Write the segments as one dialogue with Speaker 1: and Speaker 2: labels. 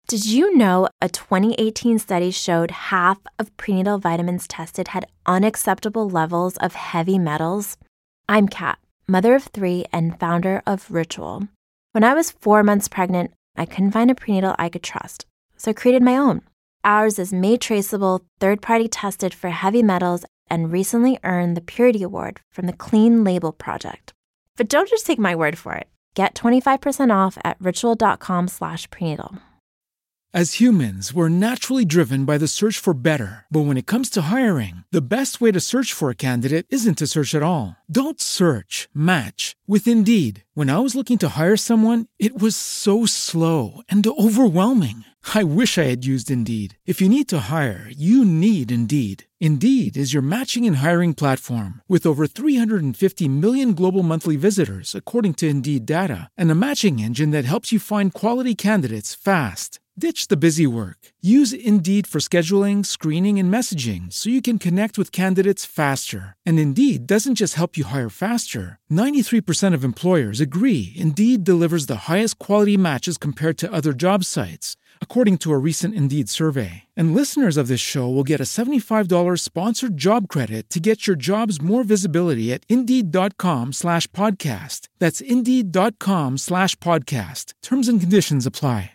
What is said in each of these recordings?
Speaker 1: Did you know a 2018 study showed half of prenatal vitamins tested had unacceptable levels of heavy metals? I'm Kat, mother of 3 and founder of Ritual. When I was 4 months pregnant, I couldn't find a prenatal I could trust, so I created my own. Ours is made traceable, third-party tested for heavy metals, and recently earned the Purity Award from the Clean Label Project. But don't just take my word for it. Get 25% off at ritual.com/prenatal.
Speaker 2: As humans, we're naturally driven by the search for better. But when it comes to hiring, the best way to search for a candidate isn't to search at all. Don't search, match with Indeed. When I was looking to hire someone, it was so slow and overwhelming. I wish I had used Indeed. If you need to hire, you need Indeed. Indeed is your matching and hiring platform with over 350 million global monthly visitors, according to Indeed data, and a matching engine that helps you find quality candidates fast. Ditch the busy work. Use Indeed for scheduling, screening, and messaging so you can connect with candidates faster. And Indeed doesn't just help you hire faster. 93% of employers agree Indeed delivers the highest quality matches compared to other job sites, according to a recent Indeed survey. And listeners of this show will get a $75 sponsored job credit to get your jobs more visibility at Indeed.com/podcast. That's Indeed.com/podcast. Terms and conditions apply.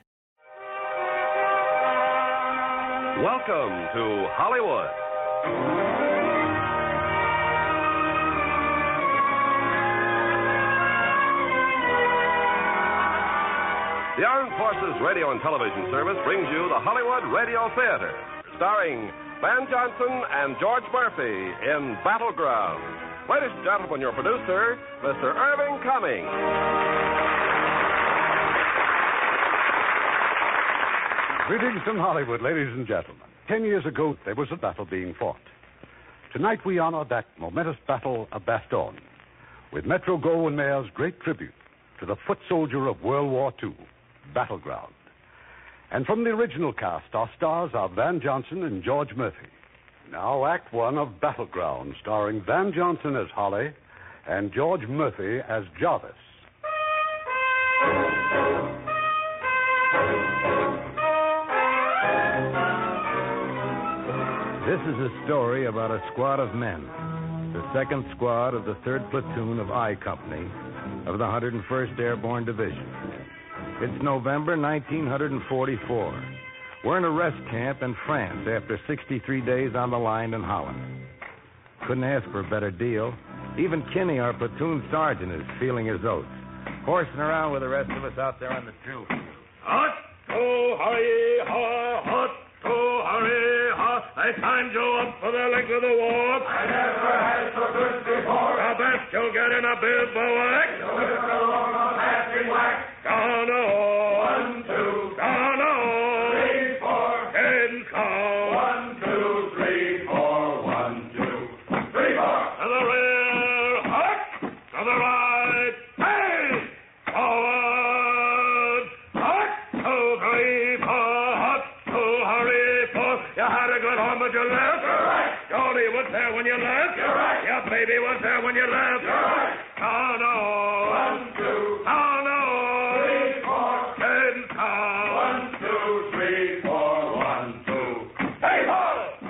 Speaker 3: Welcome to Hollywood. The Armed Forces Radio and Television Service brings you the Hollywood Radio Theater, starring Van Johnson and George Murphy in Battleground. Ladies and gentlemen, your producer, Mr. Irving Cummings.
Speaker 4: Greetings from Hollywood, ladies and gentlemen. 10 years ago, there was a battle being fought. Tonight, we honor that momentous battle of Bastogne with Metro-Goldwyn-Mayer's great tribute to the foot soldier of World War II, Battleground. And from the original cast, our stars are Van Johnson and George Murphy. Now, Act One of Battleground, starring Van Johnson as Holly and George Murphy as Jarvis.
Speaker 5: This is a story about a squad of men, the 2nd Squad of the 3rd Platoon of I Company of the 101st Airborne Division. It's November 1944. We're in a rest camp in France after 63 days on the line in Holland. Couldn't ask for a better deal. Even Kinney, our platoon sergeant, is feeling his oats, horsing around with the rest of us out there on the drill field.
Speaker 6: Hot, oh, hurry, ha, hot, oh, hurry, ha. I signed you up for the length of the war.
Speaker 7: I never had so good before.
Speaker 6: The best you'll get in a bivouac.
Speaker 7: The whistle along on laughing wax.
Speaker 6: Gone
Speaker 7: 1, 2,
Speaker 6: gone
Speaker 7: 3, 4.
Speaker 6: Heads count.
Speaker 7: 1, 2, 3, 4. 1, 2, 3, 4.
Speaker 6: To the rear, hot. To the right, hey. Forward, hot. 2, 3, 4, hot. 2, hurry, 4. You had a good home, but you left.
Speaker 7: You're right.
Speaker 6: Jody was there when you left.
Speaker 7: You're right.
Speaker 6: Your baby was there when you left.
Speaker 7: You're right.
Speaker 6: Oh, no.
Speaker 7: 1, 2,
Speaker 6: Oh, no.
Speaker 7: 3, 4.
Speaker 6: Heads count.
Speaker 7: 1, 2, 3, 4. 1, 2. Hey, ho!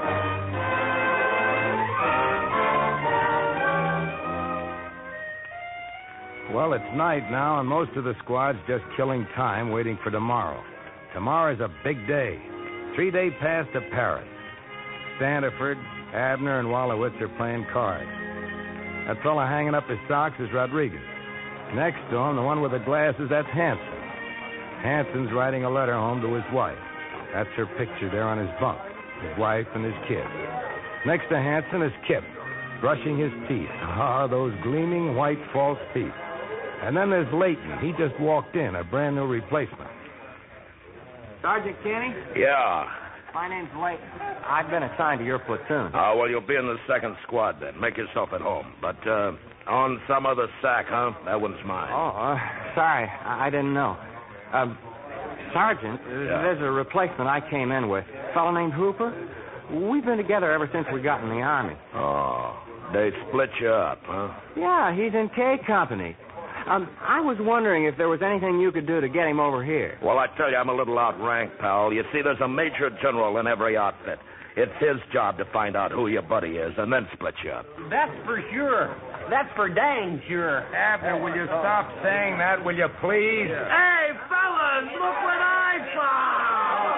Speaker 5: Well, it's night now, and most of the squad's just killing time waiting for tomorrow. Tomorrow's a big day. 3-day pass to Paris. Sandiford, Abner, and Wallowitz are playing cards. That fella hanging up his socks is Rodriguez. Next to him, the one with the glasses, that's Hanson. Hanson's writing a letter home to his wife. That's her picture there on his bunk, his wife and his kid. Next to Hanson is Kip, brushing his teeth. Ah, those gleaming white false teeth. And then there's Leighton. He just walked in, a brand new replacement.
Speaker 8: Sergeant Kenny?
Speaker 3: Yeah.
Speaker 8: My name's Leighton. I've been assigned to your platoon.
Speaker 3: Oh, well, you'll be in the 2nd Squad then. Make yourself at home. But, on some other sack, huh? That one's mine.
Speaker 8: Oh, sorry. I didn't know. Sergeant, there's a replacement I came in with. A fellow named Hooper. We've been together ever since we got in the Army.
Speaker 3: Oh, they split you up, huh?
Speaker 8: Yeah, he's in K Company. I was wondering if there was anything you could do to get him over here.
Speaker 9: Well, I tell you, I'm a little outranked, pal. You see, there's a major general in every outfit. It's his job to find out who your buddy is and then split you up.
Speaker 10: That's for sure. That's for dang sure.
Speaker 5: Abner, will you stop saying that, will you please?
Speaker 10: Hey, fellas, look what I found!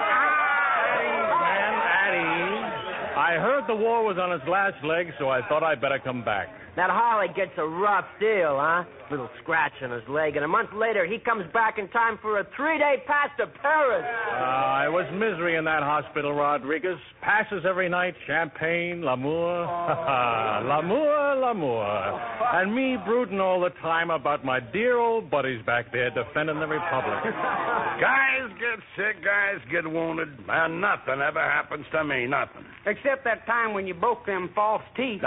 Speaker 11: At ease. I heard the war was on its last leg, so I thought I'd better come back.
Speaker 10: That Harley gets a rough deal, huh? Little scratch on his leg, and a month later he comes back in time for a 3-day pass to Paris.
Speaker 11: It was misery in that hospital, Rodriguez. Passes every night, champagne, l'amour. L'amour. And me brooding all the time about my dear old buddies back there defending the Republic.
Speaker 9: Guys get sick, guys get wounded, and nothing ever happens to me, nothing.
Speaker 10: Except that time when you broke them false teeth.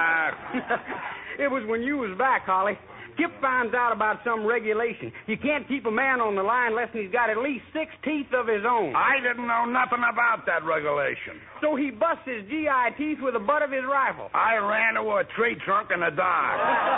Speaker 10: It was when you was back, Holly. Kip finds out about some regulation. You can't keep a man on the line unless he's got at least 6 teeth of his own.
Speaker 9: I didn't know nothing about that regulation.
Speaker 10: So he busts his GI teeth with the butt of his rifle.
Speaker 9: I ran to a tree trunk in the dark.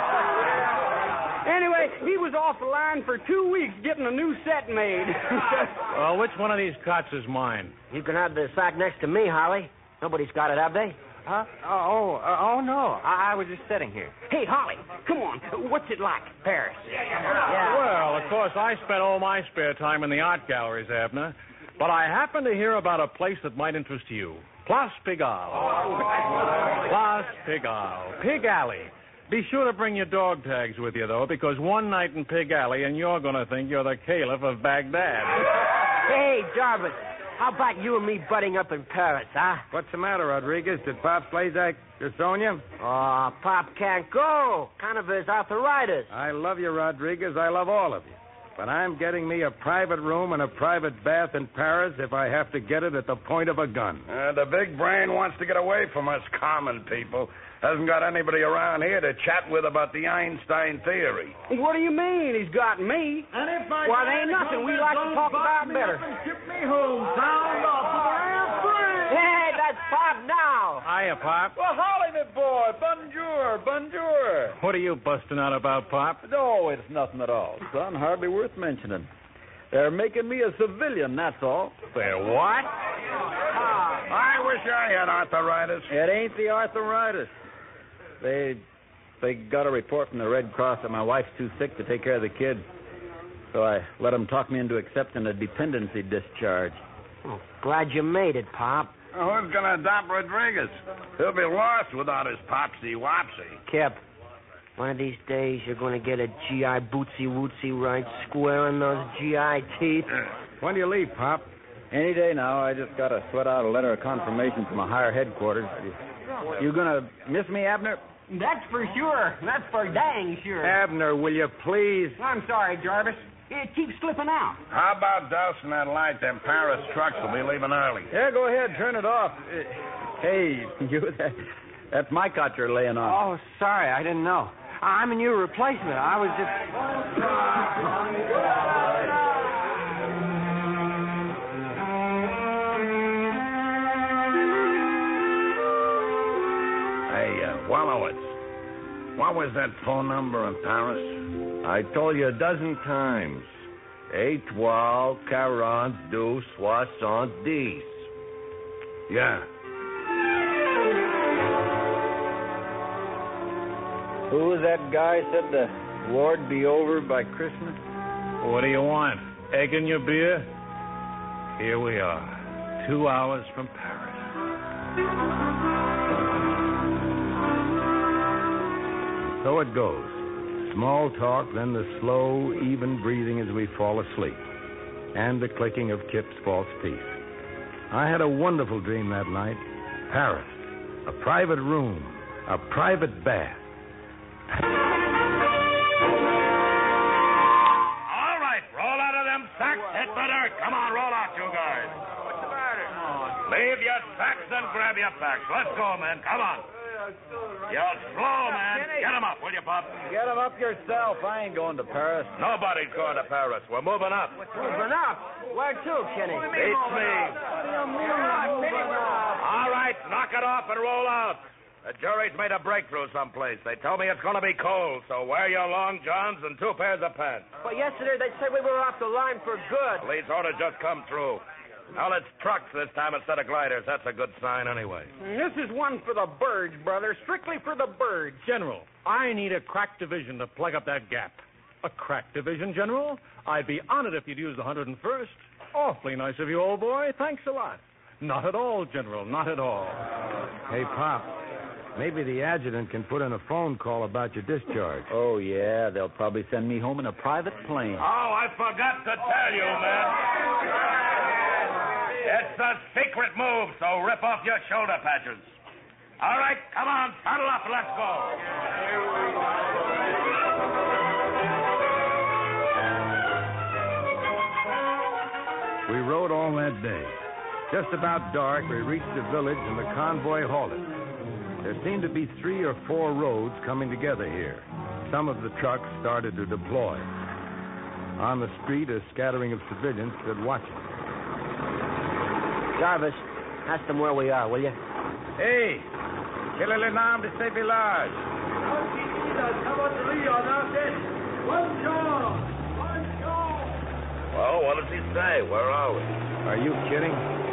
Speaker 10: Anyway, he was off the line for 2 weeks getting a new set made.
Speaker 11: Well, which one of these cots is mine?
Speaker 10: You can have the sack next to me, Holly. Nobody's got it, have they?
Speaker 8: Huh? Oh, no. I was just sitting here.
Speaker 10: Hey, Holly, come on. What's it like, Paris?
Speaker 11: Well, of course, I spent all my spare time in the art galleries, Abner. But I happened to hear about a place that might interest you. Place Pigalle. Place Pigalle. Pig Alley. Be sure to bring your dog tags with you, though, because one night in Pig Alley and you're going to think you're the Caliph of Baghdad.
Speaker 10: Hey, Jarvis. How about you and me butting up in Paris, huh?
Speaker 5: What's the matter, Rodriguez? Did Pop Slazak disown you?
Speaker 10: Oh, Pop can't go. Kind of his arthritis.
Speaker 5: I love you, Rodriguez. I love all of you. But I'm getting me a private room and a private bath in Paris if I have to get it at the point of a gun.
Speaker 9: The big brain wants to get away from us common people. Hasn't got anybody around here to chat with about the Einstein theory.
Speaker 10: What do you mean? He's got me.
Speaker 6: And if my
Speaker 10: Well, there ain't nothing we like to talk about better.
Speaker 6: Ship me home, sound off to the real free.
Speaker 10: Hey, that's Pop now.
Speaker 11: Hiya, Pop.
Speaker 12: Well, Holly, my boy. Bonjour.
Speaker 11: What are you busting out about, Pop?
Speaker 12: No, it's nothing at all, son. Hardly worth mentioning. They're making me a civilian, that's all.
Speaker 11: They're what?
Speaker 9: I wish I had arthritis.
Speaker 12: It ain't the arthritis. They got a report from the Red Cross that my wife's too sick to take care of the kids. So I let them talk me into accepting a dependency discharge.
Speaker 10: Oh, glad you made it, Pop.
Speaker 9: Who's going to adopt Rodriguez? He'll be lost without his popsy-wopsy.
Speaker 10: Kip, one of these days you're going to get a GI bootsy-wootsy right square in those GI teeth.
Speaker 5: When do you leave, Pop?
Speaker 12: Any day now. I just got to sweat out a letter of confirmation from a higher headquarters. You going to miss me, Abner?
Speaker 10: That's for sure. That's for dang sure.
Speaker 5: Abner, will you please?
Speaker 10: I'm sorry, Jarvis. It keeps slipping out.
Speaker 9: How about dousing that light? Them Paris trucks will be leaving early.
Speaker 12: Yeah, go ahead. Turn it off. Hey, you, that's my cot you're laying on.
Speaker 8: Oh, sorry. I didn't know. I'm a new replacement. I was just...
Speaker 9: Wallowitz, what was that phone number in Paris?
Speaker 13: I told you a dozen times. 812 42 70.
Speaker 9: Yeah.
Speaker 12: Who was that guy said the war'd be over by Christmas?
Speaker 11: What do you want? Egg in your beer? Here we are, 2 hours from Paris.
Speaker 5: So it goes. Small talk, then the slow, even breathing as we fall asleep, and the clicking of Kip's false teeth. I had a wonderful dream that night. Paris. A private room. A private bath.
Speaker 6: All right, roll out of them sacks. Hit the dirt. Come on, roll out, you guys.
Speaker 10: What's the matter?
Speaker 6: Leave your sacks and grab your packs. Let's go, man. Come on. You're slow, man. Get him up, will you, Bob?
Speaker 12: Get him up yourself. I ain't going to Paris.
Speaker 6: Nobody's going to Paris. We're moving up.
Speaker 10: Moving up? Where to, Kenny?
Speaker 6: Beats me. All right, knock it off and roll out.
Speaker 9: The jury's made a breakthrough someplace. They tell me it's going to be cold, so wear your long johns and 2 pairs of pants.
Speaker 14: But yesterday they said we were off the line for good.
Speaker 9: Police order just come through. Now it's trucks this time instead of gliders. That's a good sign anyway.
Speaker 10: This is one for the birds, brother. Strictly for the birds.
Speaker 11: General, I need a crack division to plug up that gap. A crack division, General? I'd be honored if you'd use the 101st. Awfully nice of you, old boy. Thanks a lot. Not at all, General. Not at all.
Speaker 5: Hey, Pop. Maybe the adjutant can put in a phone call about your discharge.
Speaker 12: Oh, yeah. They'll probably send me home in a private plane.
Speaker 9: Oh, I forgot to tell you, man. It's a secret move, so rip off your shoulder patches. All right, come on, saddle up, let's go.
Speaker 5: We rode all that day. Just about dark, we reached the village and the convoy halted. There seemed to be 3 or 4 roads coming together here. Some of the trucks started to deploy. On the street, a scattering of civilians stood watching.
Speaker 14: Jarvis, ask them where we are, will you?
Speaker 5: Hey, quel est le nom de ce village?
Speaker 9: Well, what does he say? Where are we?
Speaker 5: Are you kidding?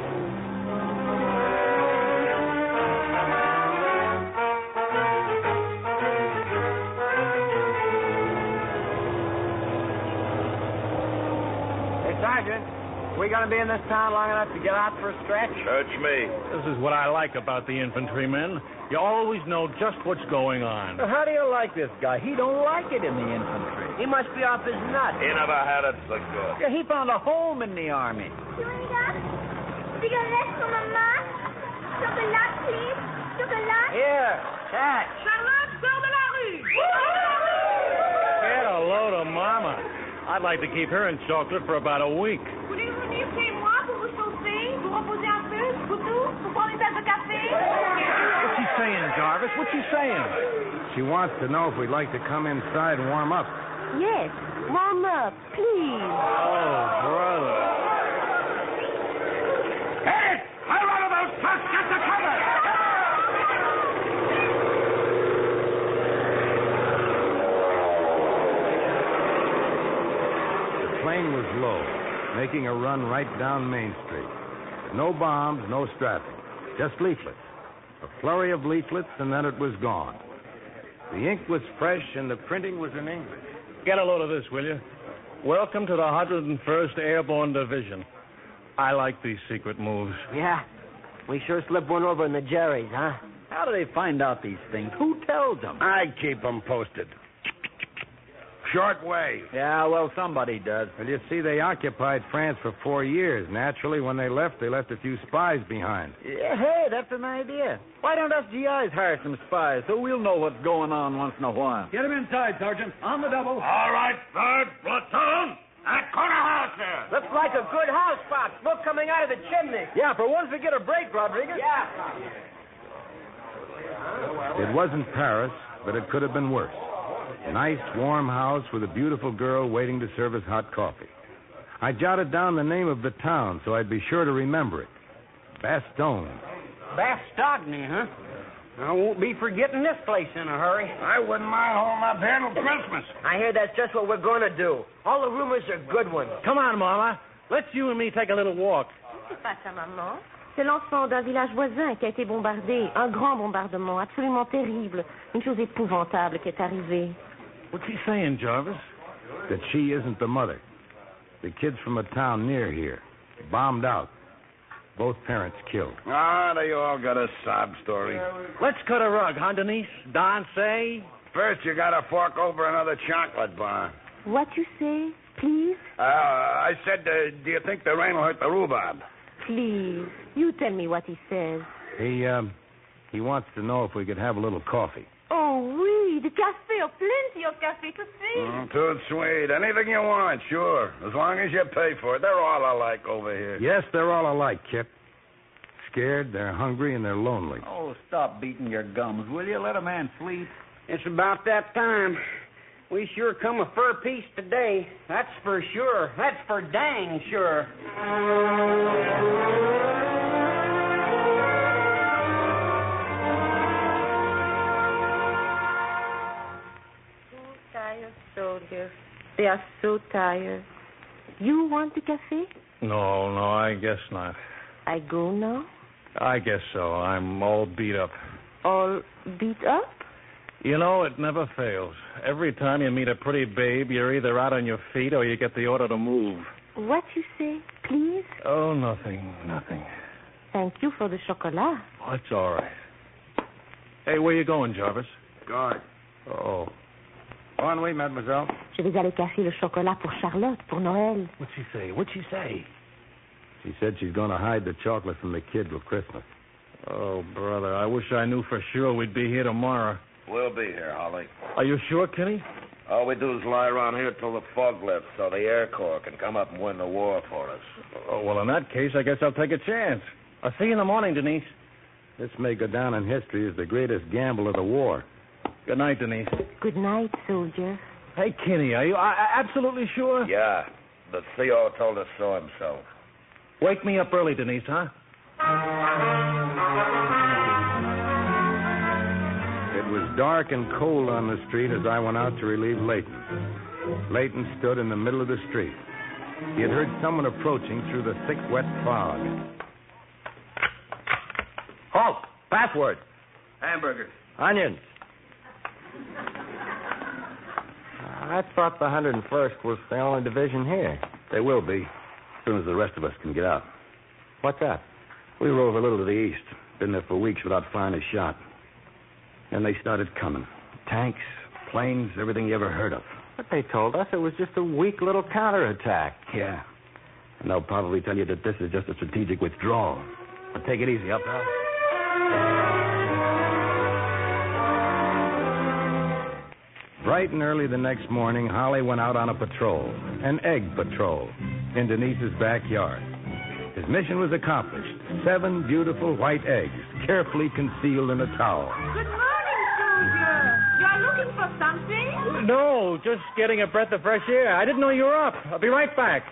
Speaker 8: Hey, Sergeant, we going to be in this town long enough to get out for a stretch?
Speaker 9: Search me.
Speaker 11: This is what I like about the infantrymen. You always know just what's going on.
Speaker 12: How do you like this guy? He don't like it in the infantry.
Speaker 14: He must be off his nut.
Speaker 9: He never had it so good.
Speaker 12: Yeah, he found a home in the army.
Speaker 15: Cigarette for Mama? Chocolat, please. Chocolat?
Speaker 14: Here, catch.
Speaker 15: Charlotte, sors de la rue.
Speaker 11: Get a load of mama. I'd like to keep her in chocolate for about a week.
Speaker 15: Voulez-vous venir chez moi pour vous chauffer, vous reposer un peu, surtout, pour prendre une tasse de café?
Speaker 11: What's she saying, Jarvis? What's she saying?
Speaker 5: She wants to know if we'd like to come inside and warm up.
Speaker 15: Yes, warm up, please.
Speaker 11: Oh, brother.
Speaker 9: Hey! Fire out of those trucks! Get to cover!
Speaker 5: The plane was low, making a run right down Main Street. No bombs, no strapping, just leaflets. A flurry of leaflets, and then it was gone. The ink was fresh, and the printing was in English.
Speaker 11: Get a load of this, will you? Welcome to the 101st Airborne Division. I like these secret moves.
Speaker 14: Yeah, we sure slipped one over in the Jerry's, huh?
Speaker 12: How do they find out these things? Who tells them?
Speaker 9: I keep them posted. Short wave.
Speaker 12: Yeah, well, somebody does.
Speaker 5: Well, you see, they occupied France for 4 years. Naturally, when they left a few spies behind.
Speaker 12: Yeah, hey, that's an idea. Why don't us GIs hire some spies so we'll know what's going on once in a while?
Speaker 4: Get him inside, Sergeant. On the double.
Speaker 9: All right, third platoon. That corner house there.
Speaker 14: Looks like a good house, Pop. Smoke coming out of the chimney.
Speaker 12: Yeah, for once we get a break, Rodriguez.
Speaker 14: Yeah.
Speaker 5: It wasn't Paris, but it could have been worse. A nice, warm house with a beautiful girl waiting to serve us hot coffee. I jotted down the name of the town so I'd be sure to remember it. Bastogne.
Speaker 10: Bastogne, huh? I won't be forgetting this place in a hurry.
Speaker 9: I wouldn't mind holding up here till Christmas.
Speaker 14: I hear that's just what we're going to do. All the rumors are good ones.
Speaker 11: Come on, Mama. Let's you and me take a little walk.
Speaker 15: C'est pas ça, maman. C'est l'enfant d'un village voisin qui a été bombardé. Un grand bombardement, absolument terrible. Une chose épouvantable qui est arrivée.
Speaker 11: What's he saying, Jarvis?
Speaker 5: That she isn't the mother. The kid's from a town near here. Bombed out. Both parents killed.
Speaker 9: Ah, they all got a sob story.
Speaker 11: Let's cut a rug, huh, Denise? Don say?
Speaker 9: First, you gotta fork over another chocolate bar.
Speaker 15: What you say, please?
Speaker 9: I said, do you think the rain will hurt the rhubarb?
Speaker 15: Please, you tell me what he says.
Speaker 5: He wants to know if we could have a little coffee.
Speaker 15: Oh, oui, the café, oh, plenty of café, tout sweet.
Speaker 9: Too sweet. Anything you want, sure. As long as you pay for it. They're all alike over here.
Speaker 5: Yes, they're all alike, Kip. Scared, they're hungry, and they're lonely.
Speaker 12: Oh, stop beating your gums, will you? Let a man sleep.
Speaker 10: It's about that time. We sure come a fur piece today. That's for sure. That's for dang sure.
Speaker 15: They are so tired. You want the café?
Speaker 11: No, I guess not.
Speaker 15: I go now?
Speaker 11: I guess so. I'm all beat up.
Speaker 15: All beat up?
Speaker 11: You know, it never fails. Every time you meet a pretty babe, you're either out on your feet or you get the order to move.
Speaker 15: What you say, please?
Speaker 11: Oh, nothing.
Speaker 15: Thank you for the chocolat.
Speaker 11: Oh, it's all right. Hey, where you going, Jarvis?
Speaker 5: Guard.
Speaker 11: Oh.
Speaker 5: Ennui, mademoiselle.
Speaker 15: Je vais aller casser le chocolat pour Charlotte, pour Noël.
Speaker 5: What'd she say? She said she's going to hide the chocolate from the kid for Christmas.
Speaker 11: Oh, brother, I wish I knew for sure we'd be here tomorrow.
Speaker 9: We'll be here, Holly.
Speaker 11: Are you sure, Kenny?
Speaker 9: All we do is lie around here till the fog lifts so the Air Corps can come up and win the war for us.
Speaker 11: Oh, well, in that case, I guess I'll take a chance. I'll see you in the morning, Denise.
Speaker 5: This may go down in history as the greatest gamble of the war.
Speaker 11: Good night, Denise.
Speaker 15: Good night, soldier.
Speaker 11: Hey, Kenny, are you absolutely sure?
Speaker 9: Yeah, the CO told us so himself.
Speaker 11: Wake me up early, Denise, huh?
Speaker 5: It was dark and cold on the street as I went out to relieve Leighton. Leighton stood in the middle of the street. He had heard someone approaching through the thick, wet fog.
Speaker 8: Halt! Password.
Speaker 14: Hamburgers.
Speaker 8: Onions. I thought the 101st was the only division here.
Speaker 4: They will be, as soon as the rest of us can get out.
Speaker 8: What's that?
Speaker 4: We rove a little to the east. Been there for weeks without firing a shot. Then they started coming. Tanks, planes, everything you ever heard of.
Speaker 8: But they told us it was just a weak little counterattack.
Speaker 4: Yeah. And they'll probably tell you that this is just a strategic withdrawal. But take it easy, up now.
Speaker 5: Bright and early the next morning, Holly went out on a patrol, an egg patrol, in Denise's backyard. His mission was accomplished. 7 beautiful white eggs, carefully concealed in a towel.
Speaker 16: Good morning, soldier. You're looking for something?
Speaker 11: No, just getting a breath of fresh air. I didn't know you were up. I'll be right back.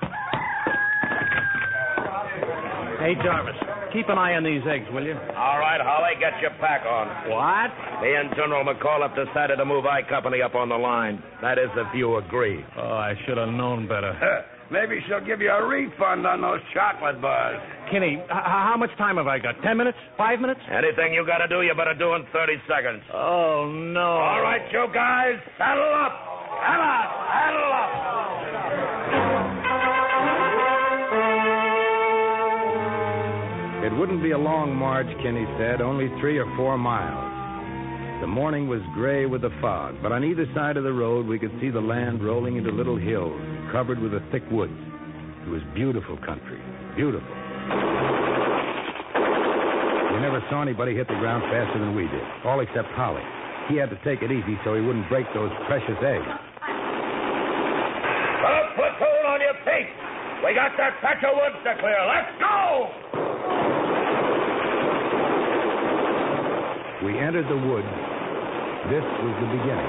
Speaker 11: Hey, Jarvis, keep an eye on these eggs, will you?
Speaker 9: All right, Holly, get your pack on.
Speaker 11: What?
Speaker 9: Me and General McCall have decided to move I Company up on the line. That is, if you agree.
Speaker 11: Oh, I should have known better.
Speaker 13: Maybe she'll give you a refund on those chocolate bars.
Speaker 11: Kenny, how much time have I got? 10 minutes? 5 minutes?
Speaker 9: Anything you got to do, you better do in 30 seconds.
Speaker 11: Oh, no.
Speaker 9: All right, you guys, saddle up. Come on, saddle up.
Speaker 5: It wouldn't be a long march, Kenny said, only 3 or 4 miles. The morning was gray with the fog, but on either side of the road we could see the land rolling into little hills covered with a thick woods. It was beautiful country, beautiful. We never saw anybody hit the ground faster than we did, all except Holly. He had to take it easy so he wouldn't break those precious eggs.
Speaker 9: Put a platoon on your feet. We got that patch of woods to clear. Let's go!
Speaker 5: We entered the woods. This was the beginning.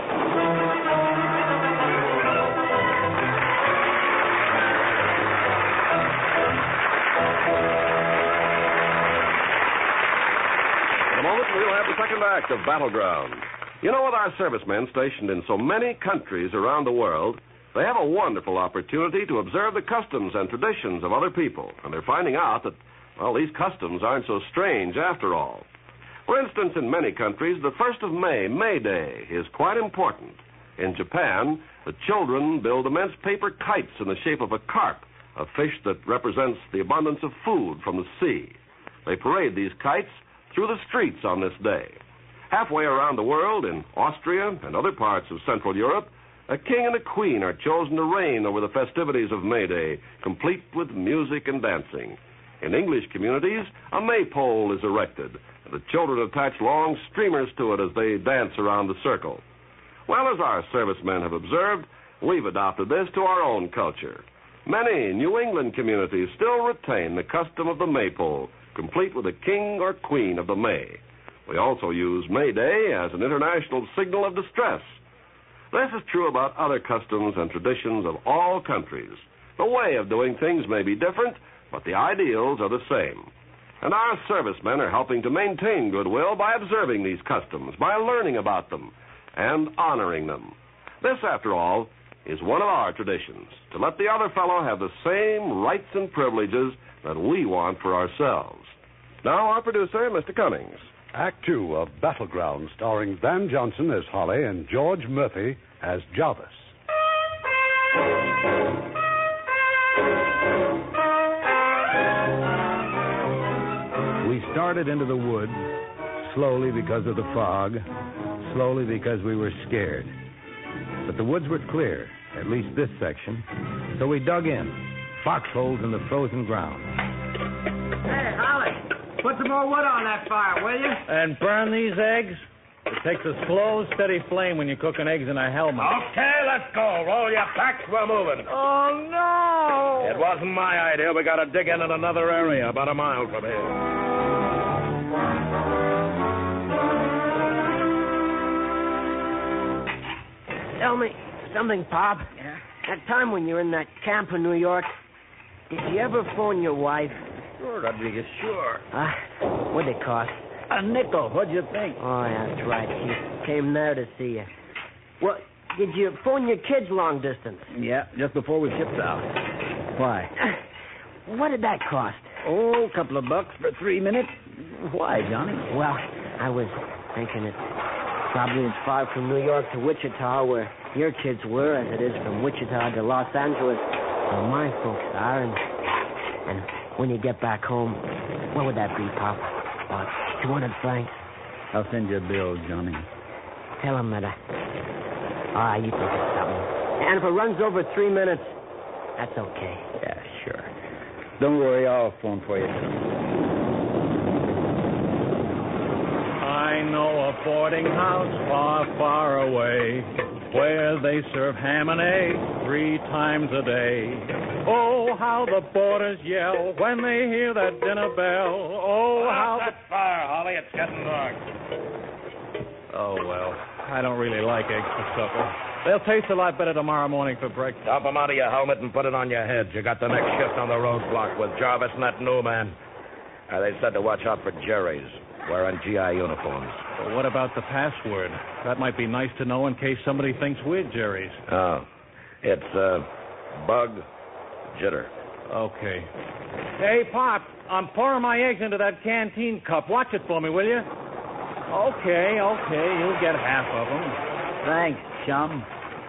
Speaker 3: In a moment, we'll have the second act of Battleground. You know, with our servicemen stationed in so many countries around the world, they have a wonderful opportunity to observe the customs and traditions of other people. And they're finding out that, well, these customs aren't so strange after all. For instance, in many countries, the 1st of May, May Day, is quite important. In Japan, the children build immense paper kites in the shape of a carp, a fish that represents the abundance of food from the sea. They parade these kites through the streets on this day. Halfway around the world, in Austria and other parts of Central Europe, a king and a queen are chosen to reign over the festivities of May Day, complete with music and dancing. In English communities, a maypole is erected, and the children attach long streamers to it as they dance around the circle. Well, as our servicemen have observed, we've adopted this to our own culture. Many New England communities still retain the custom of the maypole, complete with a king or queen of the May. We also use May Day as an international signal of distress. This is true about other customs and traditions of all countries. The way of doing things may be different, but the ideals are the same. And our servicemen are helping to maintain goodwill by observing these customs, by learning about them, and honoring them. This, after all, is one of our traditions, to let the other fellow have the same rights and privileges that we want for ourselves. Now, our producer, Mr. Cummings.
Speaker 4: Act 2 of Battleground, starring Van Johnson as Holly and George Murphy as Jarvis.
Speaker 5: We started into the woods, slowly because of the fog, slowly because we were scared. But the woods were clear, at least this section, so we dug in, foxholes in the frozen ground.
Speaker 10: Hey, Holly, put some more wood on that fire, will you?
Speaker 11: And burn these eggs? It takes a slow, steady flame when you're cooking eggs in a helmet.
Speaker 9: Okay, let's go. Roll your packs. We're moving.
Speaker 10: Oh, no!
Speaker 9: It wasn't my idea. We got to dig in another area about a mile from here.
Speaker 14: Tell me something, Pop.
Speaker 10: Yeah?
Speaker 14: That time when you were in that camp in New York, did you ever phone your wife?
Speaker 12: Sure, Rodriguez, sure.
Speaker 14: What'd it cost?
Speaker 12: A nickel. What'd you think?
Speaker 14: Oh, yeah, that's right. She came there to see you. Well, did you phone your kids long distance?
Speaker 12: Yeah, just before we shipped out. Why?
Speaker 14: What did that cost?
Speaker 12: Oh, a couple of bucks for 3 minutes. Why, Johnny?
Speaker 14: Well, I was thinking it's probably as far from New York to Wichita where your kids were as it is from Wichita to Los Angeles where my folks are. And when you get back home, what would that be, Pop? 200 francs.
Speaker 12: I'll send you a bill, Johnny.
Speaker 14: Tell him that you think it's something. And if it runs over 3 minutes, that's okay.
Speaker 12: Yeah, sure. Don't worry, I'll phone for you.
Speaker 11: I know a boarding house far, far away where they serve ham and eggs 3 times a day. Oh, how the boarders yell when they hear that dinner bell. Oh, how
Speaker 9: that fire, Holly. It's getting dark.
Speaker 11: Oh, well, I don't really like eggs for supper. They'll taste a lot better tomorrow morning for breakfast.
Speaker 9: Dump them out of your helmet and put it on your head. You got the next shift on the roadblock with Jarvis and that new man. They said to watch out for Jerry's, wearing GI uniforms.
Speaker 11: Well, what about the password? That might be nice to know in case somebody thinks we're Jerry's.
Speaker 9: Oh, it's Bug Jitter.
Speaker 11: Okay. Hey, Pop, I'm pouring my eggs into that canteen cup. Watch it for me, will you? Okay, you'll get half of them.
Speaker 12: Thanks, chum.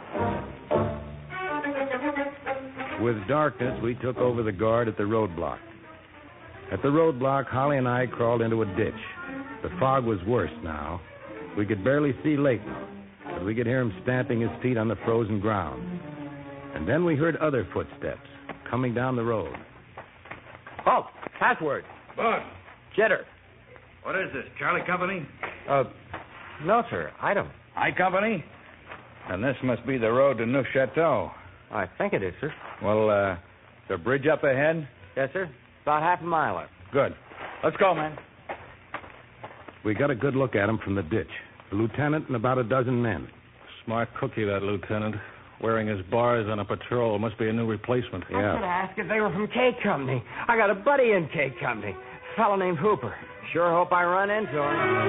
Speaker 5: With darkness, we took over the guard at the roadblock. At the roadblock, Holly and I crawled into a ditch. The fog was worse now. We could barely see Leighton, but we could hear him stamping his feet on the frozen ground. And then we heard other footsteps coming down the road.
Speaker 8: Oh, password.
Speaker 13: Bud.
Speaker 8: Jitter.
Speaker 13: What is this, Charlie Company?
Speaker 8: No, sir. Item.
Speaker 12: I Company? And this must be the road to Neufchâteau.
Speaker 8: I think it is, sir.
Speaker 12: Well, the bridge up ahead?
Speaker 8: Yes, sir. About half a mile up.
Speaker 12: Good. Let's go, man.
Speaker 5: We got a good look at him from the ditch. The lieutenant and about a dozen men.
Speaker 11: Smart cookie, that lieutenant. Wearing his bars on a patrol. Must be a new replacement.
Speaker 14: I should ask if they were from K Company. I got a buddy in K Company. A fellow named Hooper.
Speaker 8: Sure hope I run into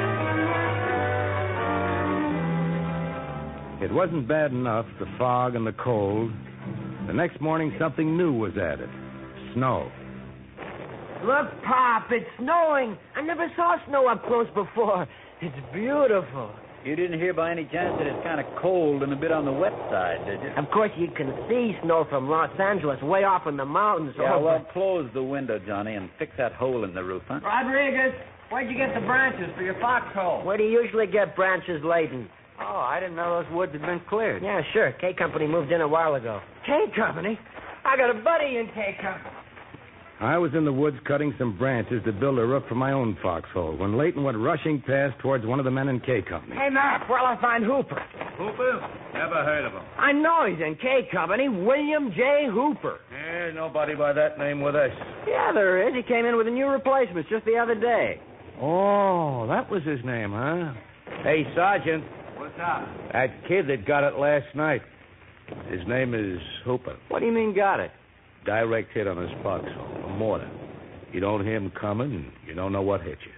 Speaker 8: him.
Speaker 5: It wasn't bad enough, the fog and the cold. The next morning, something new was added. Snow.
Speaker 14: Look, Pop, it's snowing. I never saw snow up close before. It's beautiful.
Speaker 12: You didn't hear by any chance that it's kind of cold and a bit on the wet side, did you?
Speaker 14: Of course, you can see snow from Los Angeles, way off in the mountains.
Speaker 12: Yeah, well, close the window, Johnny, and fix that hole in the roof, huh?
Speaker 10: Rodriguez, where'd you get the branches for your foxhole?
Speaker 14: Where do you usually get branches laden?
Speaker 8: Oh, I didn't know those woods had been cleared.
Speaker 14: Yeah, sure. K Company moved in a while ago.
Speaker 10: K Company? I got a buddy in K Company.
Speaker 5: I was in the woods cutting some branches to build a roof for my own foxhole when Leighton went rushing past towards one of the men in K Company.
Speaker 10: Hey, Mac, where'll I find Hooper?
Speaker 13: Hooper? Never heard of him.
Speaker 10: I know he's in K Company. William J. Hooper.
Speaker 9: There's nobody by that name with us.
Speaker 8: Yeah, there is. He came in with a new replacement just the other day.
Speaker 5: Oh, that was his name, huh?
Speaker 13: Hey, Sergeant.
Speaker 10: What's up?
Speaker 13: That kid that got it last night. His name is Hooper.
Speaker 8: What do you mean got it?
Speaker 13: Direct hit on his foxhole, a mortar. You don't hear him coming, and you don't know what hit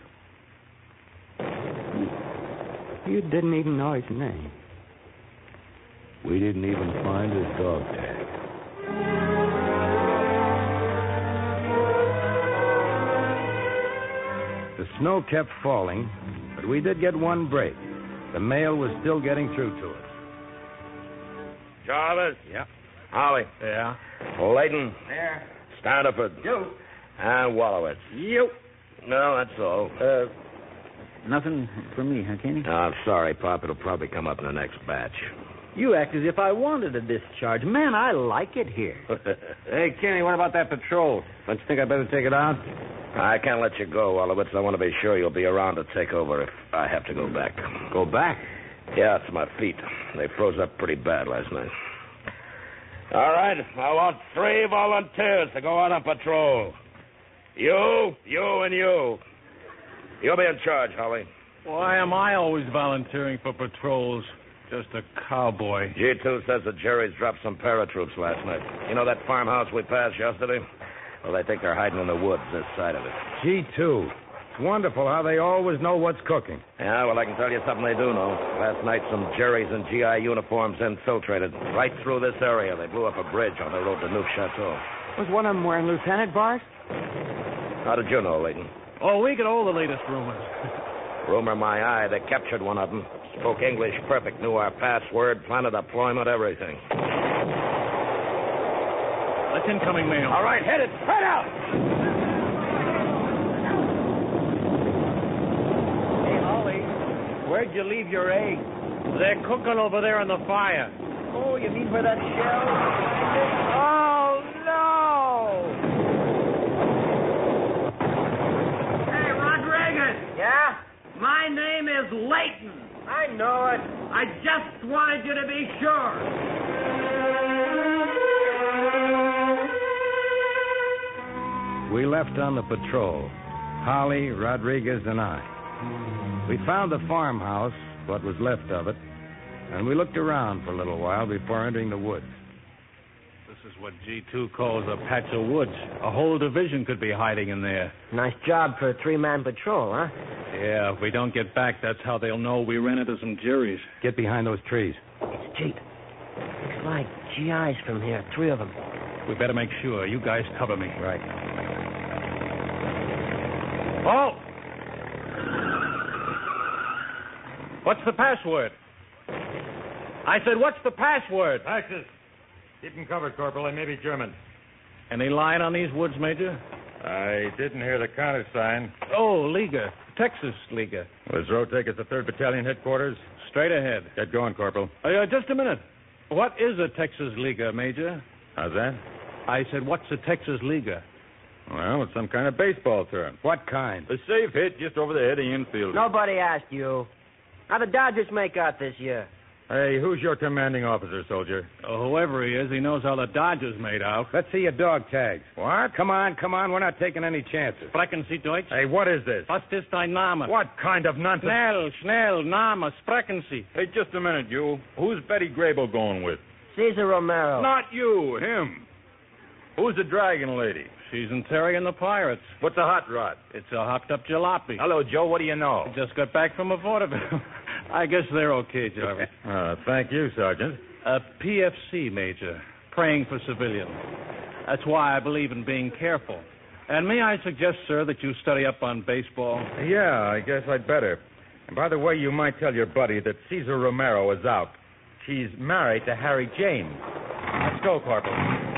Speaker 13: you.
Speaker 8: You didn't even know his name.
Speaker 13: We didn't even find his dog tag.
Speaker 5: The snow kept falling, but we did get one break. The mail was still getting through to us.
Speaker 9: Jarvis?
Speaker 5: Yeah.
Speaker 9: Holly?
Speaker 11: Yeah?
Speaker 9: Layton?
Speaker 10: There.
Speaker 9: Standiford?
Speaker 10: You.
Speaker 9: And Wallowitz?
Speaker 10: You.
Speaker 9: No, that's all.
Speaker 12: Nothing for me, huh, Kenny?
Speaker 9: I'm sorry, Pop. It'll probably come up in the next batch.
Speaker 12: You act as if I wanted a discharge. Man, I like it here.
Speaker 8: Hey, Kenny, what about that patrol? Don't you think I'd better take it out?
Speaker 9: I can't let you go, Wallowitz. I want to be sure you'll be around to take over if I have to go back.
Speaker 8: Go back?
Speaker 9: Yeah, it's my feet. They froze up pretty bad last night. All right, I want 3 volunteers to go out on patrol. You, and you. You'll be in charge, Holly.
Speaker 11: Why am I always volunteering for patrols? Just a cowboy.
Speaker 9: G2 says the Jerry's dropped some paratroops last night. You know that farmhouse we passed yesterday? Well, they think they're hiding in the woods this side of it.
Speaker 5: G2. It's wonderful how they always know what's cooking.
Speaker 9: Yeah, well, I can tell you something they do know. Last night, some Jerry's in GI uniforms infiltrated right through this area. They blew up a bridge on the road to New Chateau.
Speaker 8: Was one of them wearing lieutenant bars?
Speaker 9: How did you know, Layton?
Speaker 11: Oh, we get all the latest rumors.
Speaker 9: Rumor my eye, they captured one of them. Spoke English perfect, knew our password, plan of deployment, everything.
Speaker 11: That's incoming mail.
Speaker 9: All right, head it. Spread out!
Speaker 8: Hey, Holly, where'd you leave your eggs?
Speaker 11: They're cooking over there in the fire.
Speaker 8: Oh, you mean where that shell? Oh, no!
Speaker 16: Hey, Rodriguez.
Speaker 8: Yeah?
Speaker 16: My name is Layton.
Speaker 8: I know it.
Speaker 16: I just wanted you to be sure.
Speaker 5: We left on the patrol, Holly, Rodriguez, and I. We found the farmhouse, what was left of it, and we looked around for a little while before entering the woods.
Speaker 11: This is what G2 calls a patch of woods. A whole division could be hiding in there.
Speaker 14: Nice job for a 3-man patrol, huh?
Speaker 11: Yeah, if we don't get back, that's how they'll know we ran into some Jerry's.
Speaker 5: Get behind those trees.
Speaker 14: It's Jeep. Looks like GIs from here, 3 of them.
Speaker 11: We better make sure. You guys cover me.
Speaker 5: Right.
Speaker 11: Oh! What's the password? I said, what's the password?
Speaker 17: Axis. Keep them covered, Corporal. They may be German.
Speaker 11: Any line on these woods, Major?
Speaker 17: I didn't hear the countersign.
Speaker 11: Oh, Liga. Texas Liga.
Speaker 17: Will this road take us to 3rd Battalion headquarters?
Speaker 11: Straight ahead.
Speaker 17: Get going, Corporal.
Speaker 11: Just a minute. What is a Texas Liga, Major?
Speaker 17: How's that?
Speaker 11: I said, what's a Texas Liga?
Speaker 17: Well, it's some kind of baseball term.
Speaker 5: What kind?
Speaker 17: A safe hit just over the head of the infielder.
Speaker 14: Nobody asked you. How the Dodgers make out this year?
Speaker 17: Hey, who's your commanding officer, soldier?
Speaker 11: Whoever he is, he knows how the Dodgers made out.
Speaker 5: Let's see your dog tags.
Speaker 17: What?
Speaker 5: Come on. We're not taking any chances.
Speaker 11: Sprechen Sie Deutsch?
Speaker 17: Hey, what is this?
Speaker 11: Was ist dein Name?
Speaker 17: What kind of nonsense?
Speaker 11: Schnell, Name, sprechen Sie.
Speaker 17: Hey, just a minute, you. Who's Betty Grable going with?
Speaker 14: Cesar Romero.
Speaker 17: Not you, him. Who's the dragon lady?
Speaker 11: She's in Terry and the Pirates.
Speaker 17: What's a hot rod?
Speaker 11: It's a hopped-up jalopy.
Speaker 17: Hello, Joe. What do you know?
Speaker 11: I just got back from a vaudeville. I guess they're okay, Jarvis.
Speaker 17: Thank you, Sergeant.
Speaker 11: PFC, Major. Praying for civilians. That's why I believe in being careful. And may I suggest, sir, that you study up on baseball?
Speaker 17: Yeah, I guess I'd better. And by the way, you might tell your buddy that Cesar Romero is out. She's married to Harry James. Let's go, Corporal.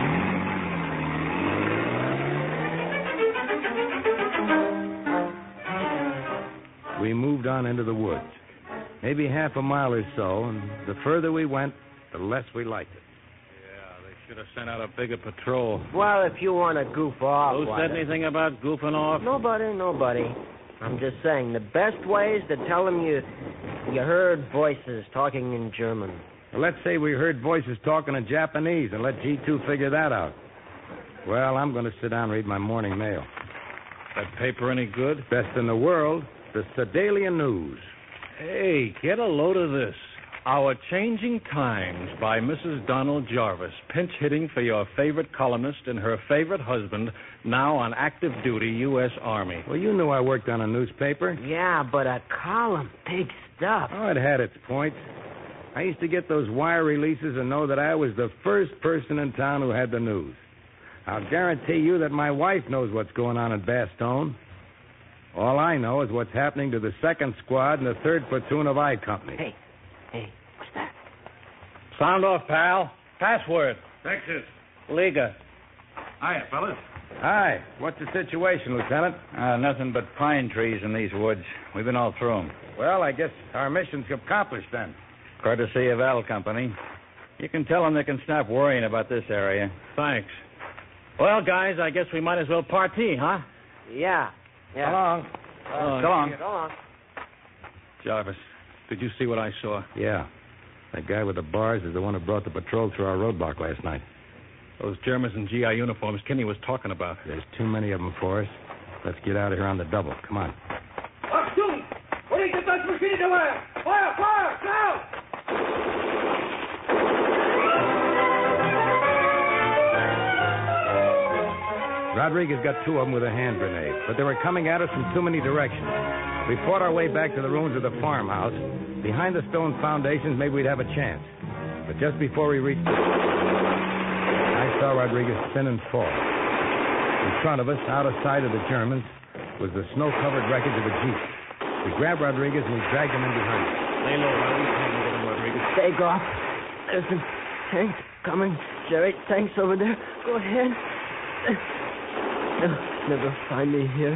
Speaker 5: We moved on into the woods. Maybe half a mile or so, and the further we went, the less we liked it.
Speaker 11: Yeah, they should have sent out a bigger patrol.
Speaker 14: Well, if you want to goof off...
Speaker 11: Who said anything about goofing off?
Speaker 14: Nobody. I'm just saying, the best way is to tell them you heard voices talking in German.
Speaker 5: Well, let's say we heard voices talking in Japanese and let G2 figure that out. Well, I'm going to sit down and read my morning mail.
Speaker 11: That paper any good?
Speaker 5: Best in the world, the Sedalia News.
Speaker 11: Hey, get a load of this. Our Changing Times by Mrs. Donald Jarvis, pinch hitting for your favorite columnist and her favorite husband, now on active duty U.S. Army.
Speaker 5: Well, you knew I worked on a newspaper.
Speaker 14: Yeah, but a column, big stuff.
Speaker 5: Oh, it had its points. I used to get those wire releases and know that I was the first person in town who had the news. I'll guarantee you that my wife knows what's going on in Bastogne. All I know is what's happening to the 2nd Squad and the 3rd Platoon of I Company.
Speaker 14: Hey, what's that?
Speaker 11: Sound off, pal. Password.
Speaker 6: Texas.
Speaker 11: Liga.
Speaker 17: Hiya, fellas.
Speaker 5: Hi. What's the situation, Lieutenant?
Speaker 12: Nothing but pine trees in these woods. We've been all through them.
Speaker 5: Well, I guess our mission's accomplished then.
Speaker 12: Courtesy of Al Company. You can tell them they can stop worrying about this area.
Speaker 11: Thanks. Well, guys, I guess we might as well party, huh?
Speaker 14: Yeah.
Speaker 5: So long.
Speaker 12: So long.
Speaker 14: So long.
Speaker 11: Jarvis, did you see what I saw?
Speaker 5: Yeah. That guy with the bars is the one who brought the patrol through our roadblock last night.
Speaker 11: Those Germans in GI uniforms Kinney was talking about.
Speaker 5: There's too many of them for us. Let's get out of here on the double. Come on.
Speaker 6: Achtung! Bring the Dutch machine away! Fire! Fire! Now!
Speaker 5: Rodriguez got 2 of them with a hand grenade, but they were coming at us from too many directions. We fought our way back to the ruins of the farmhouse. Behind the stone foundations, maybe we'd have a chance. But just before we reached it, I saw Rodriguez spin and fall. In front of us, out of sight of the Germans, was the snow-covered wreckage of a Jeep. We grabbed Rodriguez and we dragged him in behind us.
Speaker 11: Lay low, Rodriguez.
Speaker 14: Take off. There's some tanks coming. Jerry, tanks over there. Go ahead. They'll never find me here.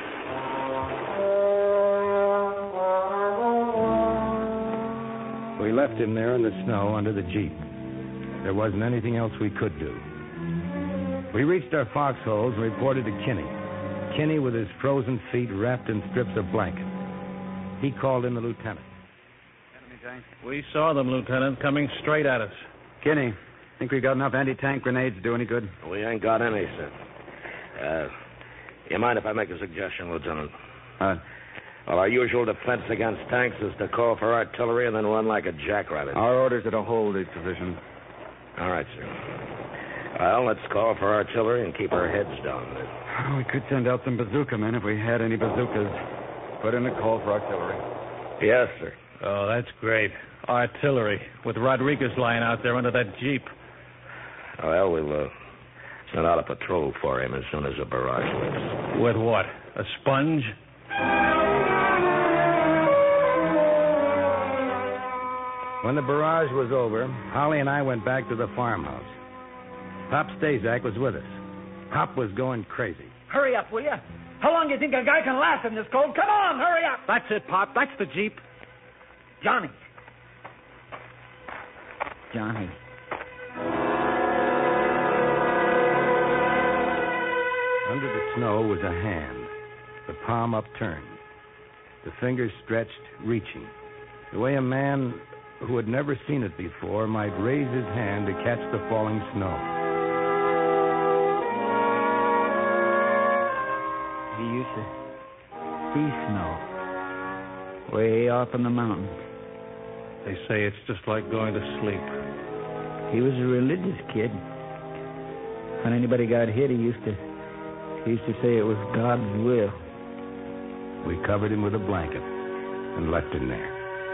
Speaker 5: We left him there in the snow under the Jeep. There wasn't anything else we could do. We reached our foxholes and reported to Kinney. Kinney with his frozen feet wrapped in strips of blanket. He called in the lieutenant.
Speaker 12: Enemy tank?
Speaker 11: We saw them, Lieutenant, coming straight at us.
Speaker 12: Kinney, think we got enough anti-tank grenades to do any good?
Speaker 9: We ain't got any, sir. You mind if I make a suggestion, Lieutenant? Well, our usual defense against tanks is to call for artillery and then run like a jackrabbit.
Speaker 12: Our orders are to hold these positions.
Speaker 9: All right, sir. Well, let's call for artillery and keep our heads down.
Speaker 12: We could send out some bazooka men if we had any bazookas. Put in a call for artillery.
Speaker 9: Yes, sir.
Speaker 11: Oh, that's great. Artillery, with Rodriguez lying out there under that Jeep.
Speaker 9: Well, we'll send out a patrol for him as soon as the barrage lifts.
Speaker 11: With what? A sponge?
Speaker 5: When the barrage was over, Holly and I went back to the farmhouse. Pop Stazak was with us. Pop was going crazy.
Speaker 18: Hurry up, will you? How long do you think a guy can last in this cold? Come on, hurry up!
Speaker 11: That's it, Pop. That's the Jeep.
Speaker 18: Johnny.
Speaker 5: Under the snow was a hand, the palm upturned, the fingers stretched, reaching, the way a man who had never seen it before might raise his hand to catch the falling snow.
Speaker 12: He used to see snow way off in the mountains.
Speaker 11: They say it's just like going to sleep.
Speaker 12: He was a religious kid. When anybody got hit, he used to say it was God's will.
Speaker 5: We covered him with a blanket and left him there.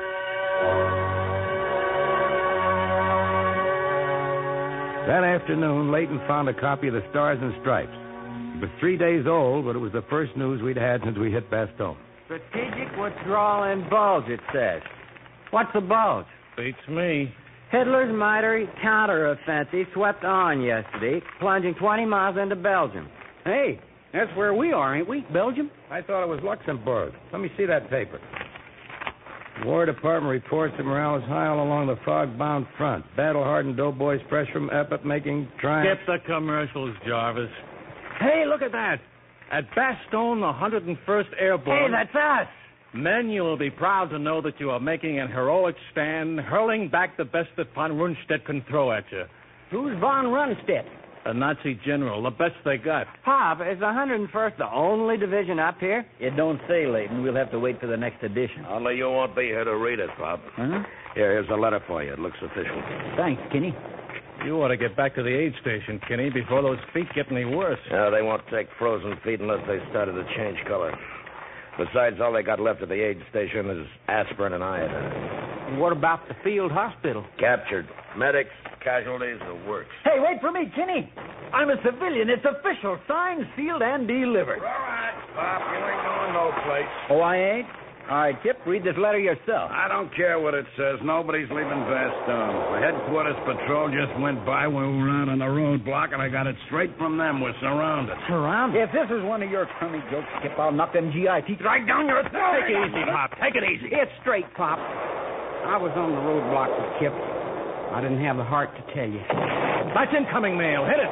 Speaker 5: That afternoon, Leighton found a copy of the Stars and Stripes. It was 3 days old, but it was the first news we'd had since we hit Bastogne.
Speaker 8: Strategic withdrawal and bulge, it says. What's a bulge?
Speaker 11: Beats me.
Speaker 8: Hitler's mighty counteroffensive swept on yesterday, plunging 20 miles into Belgium.
Speaker 10: Hey, that's where we are, ain't we? Belgium?
Speaker 5: I thought it was Luxembourg. Let me see that paper. War Department reports that morale is high all along the fog-bound front. Battle-hardened doughboys fresh from Epip making triumph.
Speaker 11: Skip the commercials, Jarvis. Hey, look at that. At Bastogne, the 101st Airborne...
Speaker 8: Hey, that's us!
Speaker 11: Men, you will be proud to know that you are making an heroic stand, hurling back the best that von Rundstedt can throw at you.
Speaker 10: Who's von Rundstedt?
Speaker 11: A Nazi general, the best they got.
Speaker 8: Pop, is the 101st the only division up here?
Speaker 12: It don't say, Leighton. We'll have to wait for the next edition.
Speaker 9: Only you won't be here to read it, Pop.
Speaker 12: Huh?
Speaker 9: Here's a letter for you. It looks official.
Speaker 12: Thanks, Kinney.
Speaker 11: You ought to get back to the aid station, Kinney, before those feet get any worse.
Speaker 9: No, they won't take frozen feet unless they started to change color. Besides, all they got left at the aid station is aspirin and iodine.
Speaker 10: And what about the field hospital?
Speaker 9: Captured. Medics, casualties, the works.
Speaker 18: Hey, wait for me, Kinney. I'm a civilian. It's official. Signed, sealed, and delivered.
Speaker 9: All right, Pop, you ain't going no place.
Speaker 12: Oh, I ain't? All right, Kip, read this letter yourself.
Speaker 13: I don't care what it says. Nobody's leaving Bastogne. The headquarters patrol just went by when we were out on the roadblock, and I got it straight from them. We're surrounded.
Speaker 18: Surrounded?
Speaker 12: If this is one of your crummy jokes, Kip, I'll knock them GI teeth right down your throat.
Speaker 10: Take it easy, Pop. Take it easy. It's straight, Pop. I was on the roadblock with Kip. I didn't have the heart to tell you.
Speaker 11: That's incoming mail. Hit it.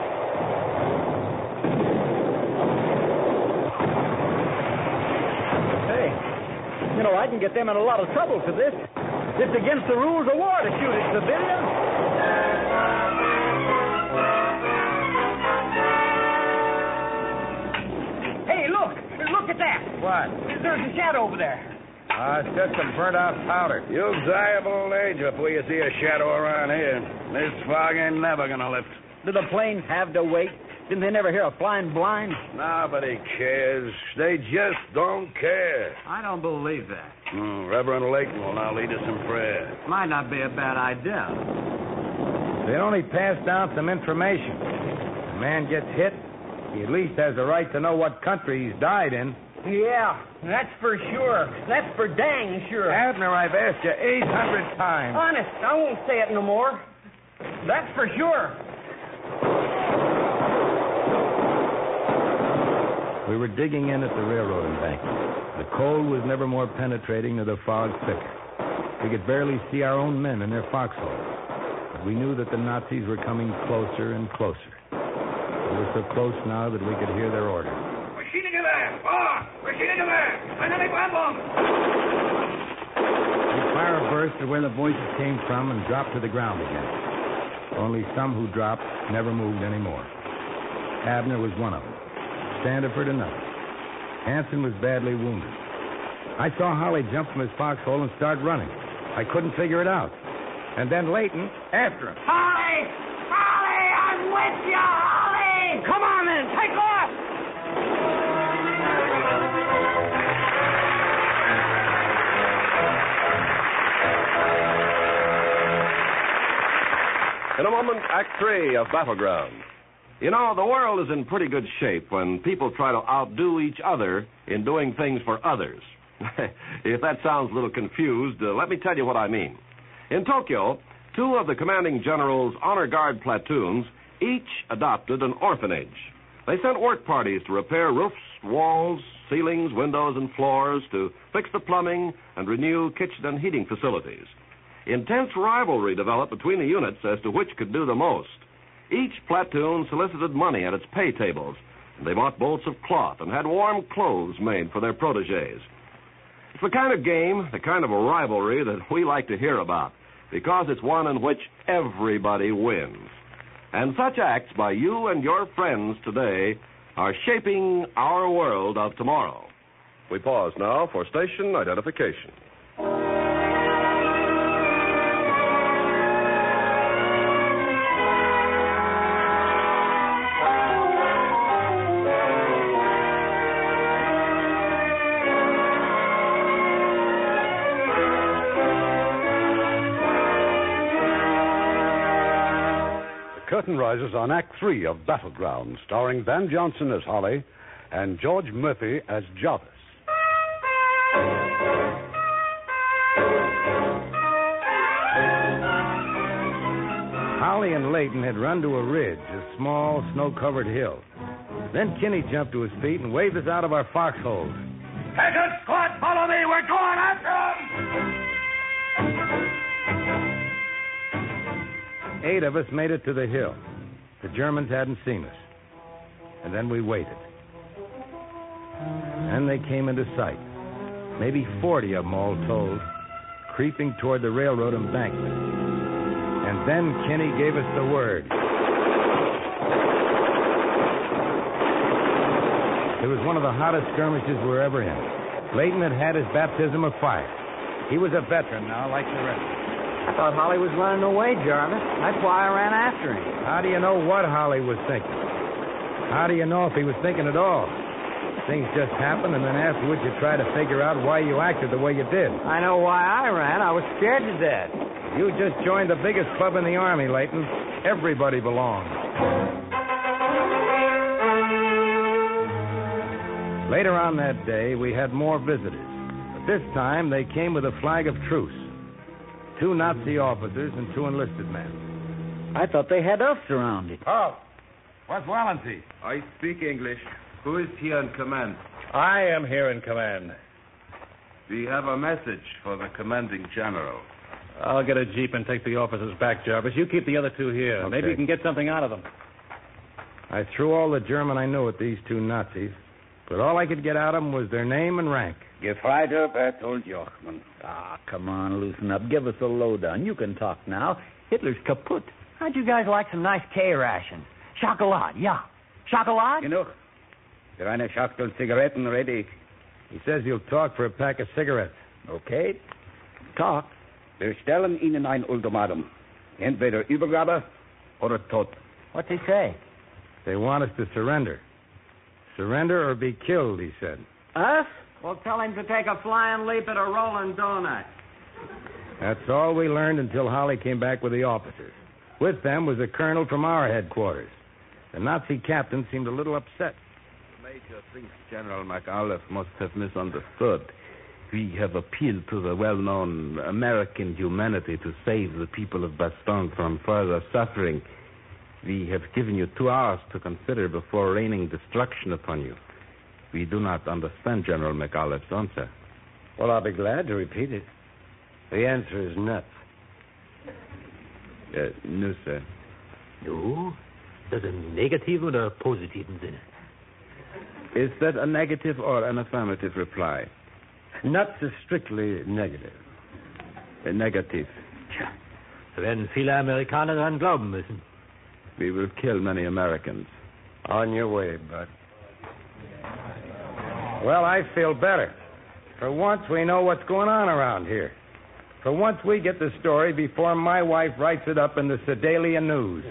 Speaker 12: Hey, you know, I can get them in a lot of trouble for this. It's against the rules of war to shoot at civilians.
Speaker 18: Hey, look. Look at that.
Speaker 9: What?
Speaker 18: There's a shadow over there.
Speaker 9: It's just some burnt-out powder.
Speaker 13: You'll die of old age before you see a shadow around here. This fog ain't never gonna lift.
Speaker 12: Do the planes have to wait? Didn't they never hear of flying blind?
Speaker 13: Nobody cares. They just don't care.
Speaker 10: I don't believe that.
Speaker 13: Reverend Layton will now lead us in prayer.
Speaker 10: Might not be a bad idea.
Speaker 5: They only pass down some information. If a man gets hit, he at least has the right to know what country he's died in.
Speaker 18: Yeah, that's for sure. That's for dang sure.
Speaker 5: Abner, I've asked you 800 times.
Speaker 18: Honest, I won't say it no more. That's for sure.
Speaker 5: We were digging in at the railroad embankment. The cold was never more penetrating nor the fog thicker. We could barely see our own men in their foxholes. But we knew that the Nazis were coming closer and closer. They were so close now that we could hear their orders. The fire burst at where the voices came from and dropped to the ground again. Only some who dropped never moved anymore. Abner was one of them. Standiford another. Hanson was badly wounded. I saw Holly jump from his foxhole and start running. I couldn't figure it out. And then Layton after him.
Speaker 18: Holly! Holly, I'm with you, Holly! Come on, then, take off!
Speaker 3: In a moment, Act 3 of Battleground. You know, the world is in pretty good shape when people try to outdo each other in doing things for others. If that sounds a little confused, let me tell you what I mean. In Tokyo, 2 of the commanding general's honor guard platoons each adopted an orphanage. They sent work parties to repair roofs, walls, ceilings, windows, and floors, to fix the plumbing and renew kitchen and heating facilities. Intense rivalry developed between the units as to which could do the most. Each platoon solicited money at its pay tables. They bought bolts of cloth and had warm clothes made for their protégés. It's the kind of game, the kind of a rivalry that we like to hear about, because it's one in which everybody wins. And such acts by you and your friends today are shaping our world of tomorrow. We pause now for station identification.
Speaker 4: Curtain rises on Act 3 of Battleground, starring Van Johnson as Holly and George Murphy as Jarvis.
Speaker 5: Holly and Layton had run to a ridge, a small, snow-covered hill. Then Kinney jumped to his feet and waved us out of our foxholes.
Speaker 6: Attention, squad, follow me. We're going after them.
Speaker 5: 8 of us made it to the hill. The Germans hadn't seen us. And then we waited. And they came into sight. Maybe 40 of them all told, creeping toward the railroad embankment. And then Kinney gave us the word. It was one of the hottest skirmishes we were ever in. Layton had his baptism of fire. He was a veteran now, like the rest of us.
Speaker 8: I thought Holly was running away, Jarvis. That's why I ran after him.
Speaker 5: How do you know what Holly was thinking? How do you know if he was thinking at all? Things just happen, and then afterwards you try to figure out why you acted the way you did.
Speaker 8: I know why I ran. I was scared to death.
Speaker 5: You just joined the biggest club in the Army, Leighton. Everybody belongs. Later on that day, we had more visitors. But this time, they came with a flag of truce. 2 Nazi officers and 2 enlisted men.
Speaker 12: I thought they had us surrounded.
Speaker 13: Oh, what's Valency?
Speaker 19: I speak English. Who is here in command?
Speaker 11: I am here in command.
Speaker 19: We have a message for the commanding general.
Speaker 11: I'll get a jeep and take the officers back, Jarvis. You keep the other 2 here.
Speaker 5: Okay.
Speaker 11: Maybe you can get something out of them.
Speaker 5: I threw all the German I knew at these 2 Nazis, but all I could get out of them was their name and rank.
Speaker 12: Gefreiter Bertold Jochman. Ah, come on, loosen up. Give us a lowdown. You can talk now. Hitler's kaput.
Speaker 18: How'd you guys like some nice K-rations? Chocolate, yeah. Chocolate?
Speaker 12: Genug. Für eine Schachtel Zigaretten ready.
Speaker 5: He says he'll talk for a pack of cigarettes.
Speaker 12: Okay. Talk. Wir stellen Ihnen ein Ultimatum. Entweder Übergabe oder Tod.
Speaker 18: What's he say?
Speaker 5: They want us to surrender. Surrender or be killed, he said.
Speaker 8: Us? Well, tell him to take a flying leap at a rolling donut.
Speaker 5: That's all we learned until Holly came back with the officers. With them was a colonel from our headquarters. The Nazi captain seemed a little upset.
Speaker 19: The Major thinks General McAuliffe must have misunderstood. We have appealed to the well-known American humanity to save the people of Bastogne from further suffering. We have given you 2 hours to consider before raining destruction upon you. We do not understand General McAuliffe's answer.
Speaker 20: Well, I'll be glad to repeat it. The answer is nuts.
Speaker 19: No, sir.
Speaker 20: No? Das im negativen oder positiven Sinne?
Speaker 19: Is that a negative or an affirmative reply?
Speaker 20: Nuts is strictly negative.
Speaker 19: Negative.
Speaker 20: Tja, da werden viele Amerikaner daran glauben müssen.
Speaker 19: We will kill many Americans.
Speaker 20: On your way, Bud.
Speaker 5: Well, I feel better. For once, we know what's going on around here. For once, we get the story before my wife writes it up in the Sedalia News.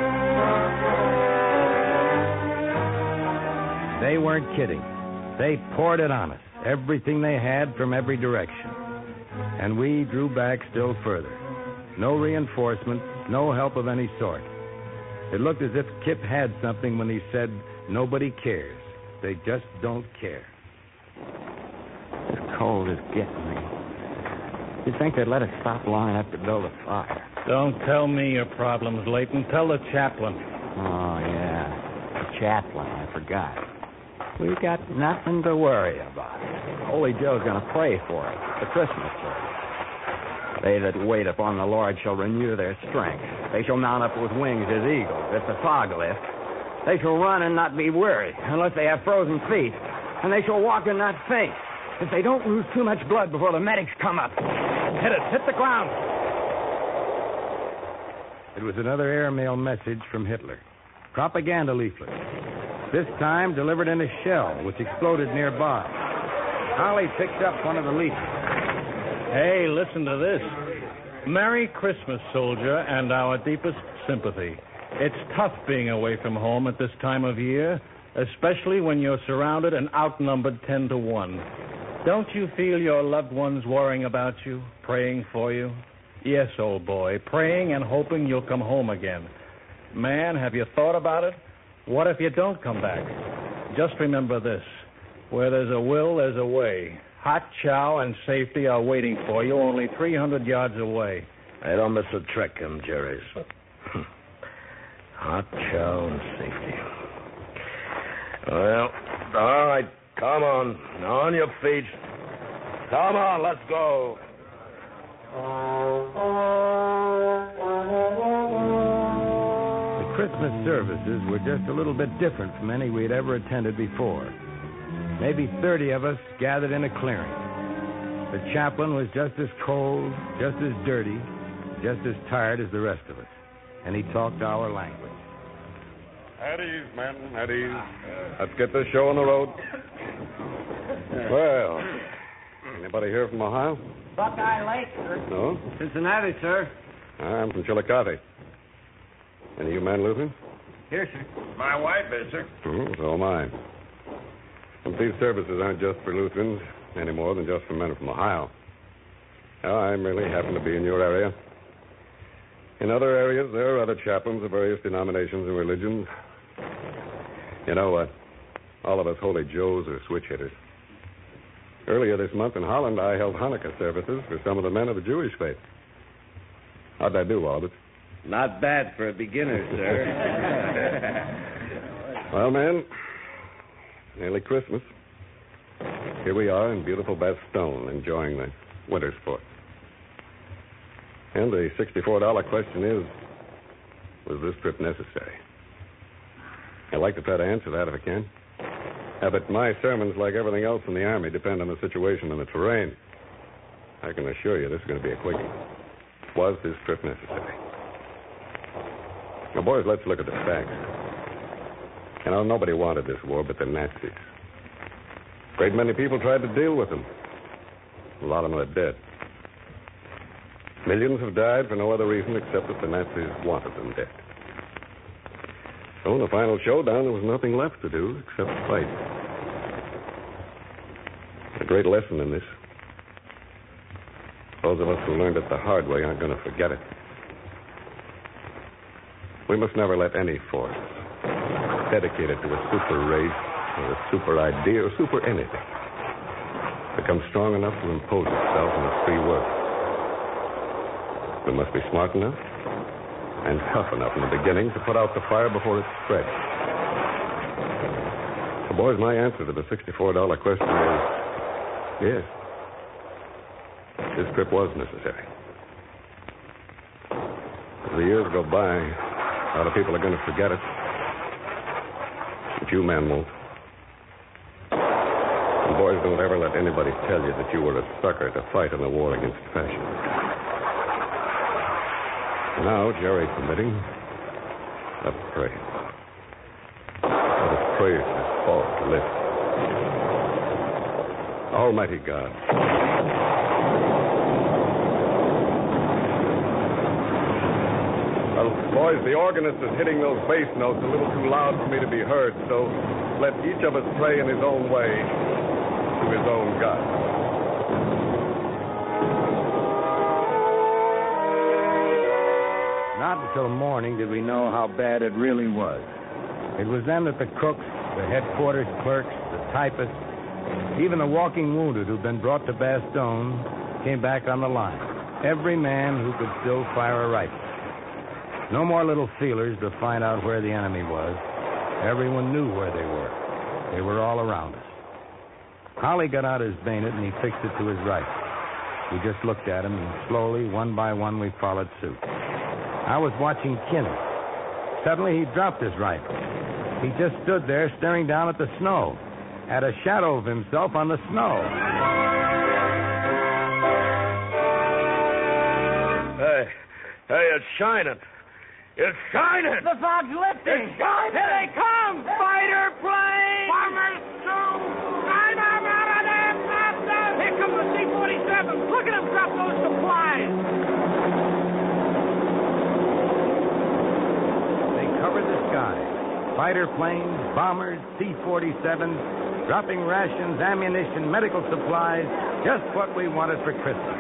Speaker 5: They weren't kidding. They poured it on us, everything they had from every direction. And we drew back still further. No reinforcements, no help of any sort. It looked as if Kip had something when he said, nobody cares. They just don't care.
Speaker 8: This cold is getting me. You'd think they'd let us stop long enough to build a fire.
Speaker 11: Don't tell me your problems, Leighton. Tell the chaplain.
Speaker 8: Oh, yeah. The chaplain. I forgot. We've got nothing to worry about. Holy Joe's going to pray for us. The Christmas service. They that wait upon the Lord shall renew their strength. They shall mount up with wings as eagles. If the fog lifts, they shall run and not be weary, unless they have frozen feet. And they shall walk and not faint, if they don't lose too much blood before the medics come up. Hit it. Hit the ground.
Speaker 5: It was another airmail message from Hitler. Propaganda leaflet. This time delivered in a shell, which exploded nearby. Holly picked up one of the leaflets.
Speaker 11: Hey, listen to this. Merry Christmas, soldier, and our deepest sympathy. It's tough being away from home at this time of year, especially when you're surrounded and outnumbered 10 to 1. Don't you feel your loved ones worrying about you, praying for you? Yes, old boy, praying and hoping you'll come home again. Man, have you thought about it? What if you don't come back? Just remember this. Where there's a will, there's a way. Hot chow and safety are waiting for you only 300 yards away.
Speaker 9: I don't miss a trick, Jerry's. Hot chow and safety. Well, all right, come on. On your feet. Come on, let's go.
Speaker 5: The Christmas services were just a little bit different from any we'd ever attended before. Maybe 30 of us gathered in a clearing. The chaplain was just as cold, just as dirty, just as tired as the rest of us. And he talked our language.
Speaker 4: At ease, men, at ease. Let's get this show on the road. Well, anybody here from Ohio?
Speaker 8: Buckeye Lake, sir.
Speaker 4: No?
Speaker 8: Cincinnati, sir.
Speaker 4: I'm from Chillicothe. Any of you men, Luther?
Speaker 8: Here, sir.
Speaker 13: My wife is, sir.
Speaker 4: So am I.
Speaker 21: But these services aren't just for Lutherans any more than just for men from Ohio. Now, I merely happen to be in your area. In other areas, there are other chaplains of various denominations and religions. You know, all of us Holy Joes are switch hitters. Earlier this month in Holland, I held Hanukkah services for some of the men of the Jewish faith. How'd I do, Albert?
Speaker 13: Not bad for a beginner, sir.
Speaker 21: Well, man, nearly Christmas. Here we are in beautiful Bastogne, enjoying the winter sport. And the $64 question is, was this trip necessary? I'd like to try to answer that if I can. But my sermons, like everything else in the Army, depend on the situation and the terrain. I can assure you this is going to be a quickie. Was this trip necessary? Now, boys, let's look at the facts. You know, nobody wanted this war but the Nazis. A great many people tried to deal with them. A lot of them are dead. Millions have died for no other reason except that the Nazis wanted them dead. So in the final showdown, there was nothing left to do except fight. A great lesson in this. Those of us who learned it the hard way aren't going to forget it. We must never let any force dedicated to a super race or a super idea or super anything become strong enough to impose itself on a free world. We must be smart enough and tough enough in the beginning to put out the fire before it spreads. So, boys, my answer to the $64 question is yes. This trip was necessary. As the years go by, a lot of people are going to forget it. But you men won't. And boys, don't ever let anybody tell you that you were a sucker to fight in the war against fascism. Now, Jerry permitting, let's pray. Let us pray for this fall to live. Almighty God. Well, boys, the organist is hitting those bass notes a little too loud for me to be heard, so let each of us pray in his own way to his own God.
Speaker 5: Not until morning did we know how bad it really was. It was then that the cooks, the headquarters clerks, the typists, even the walking wounded who'd been brought to Bastogne came back on the line. Every man who could still fire a rifle. No more little feelers to find out where the enemy was. Everyone knew where they were. They were all around us. Holly got out his bayonet and he fixed it to his rifle. We just looked at him, and slowly, one by one, we followed suit. I was watching Kinney. Suddenly, he dropped his rifle. He just stood there staring down at the snow, at a shadow of himself on the snow.
Speaker 9: Hey, it's shining. It's shining.
Speaker 18: The fog's lifting.
Speaker 9: It's shining.
Speaker 18: Here they come. Fighter planes.
Speaker 10: Bombers, too. I'm out of there, faster.
Speaker 18: Here comes the C-47. Look at him drop those supplies.
Speaker 5: They covered the sky. Fighter planes, bombers, C-47s, dropping rations, ammunition, medical supplies, just what we wanted for Christmas.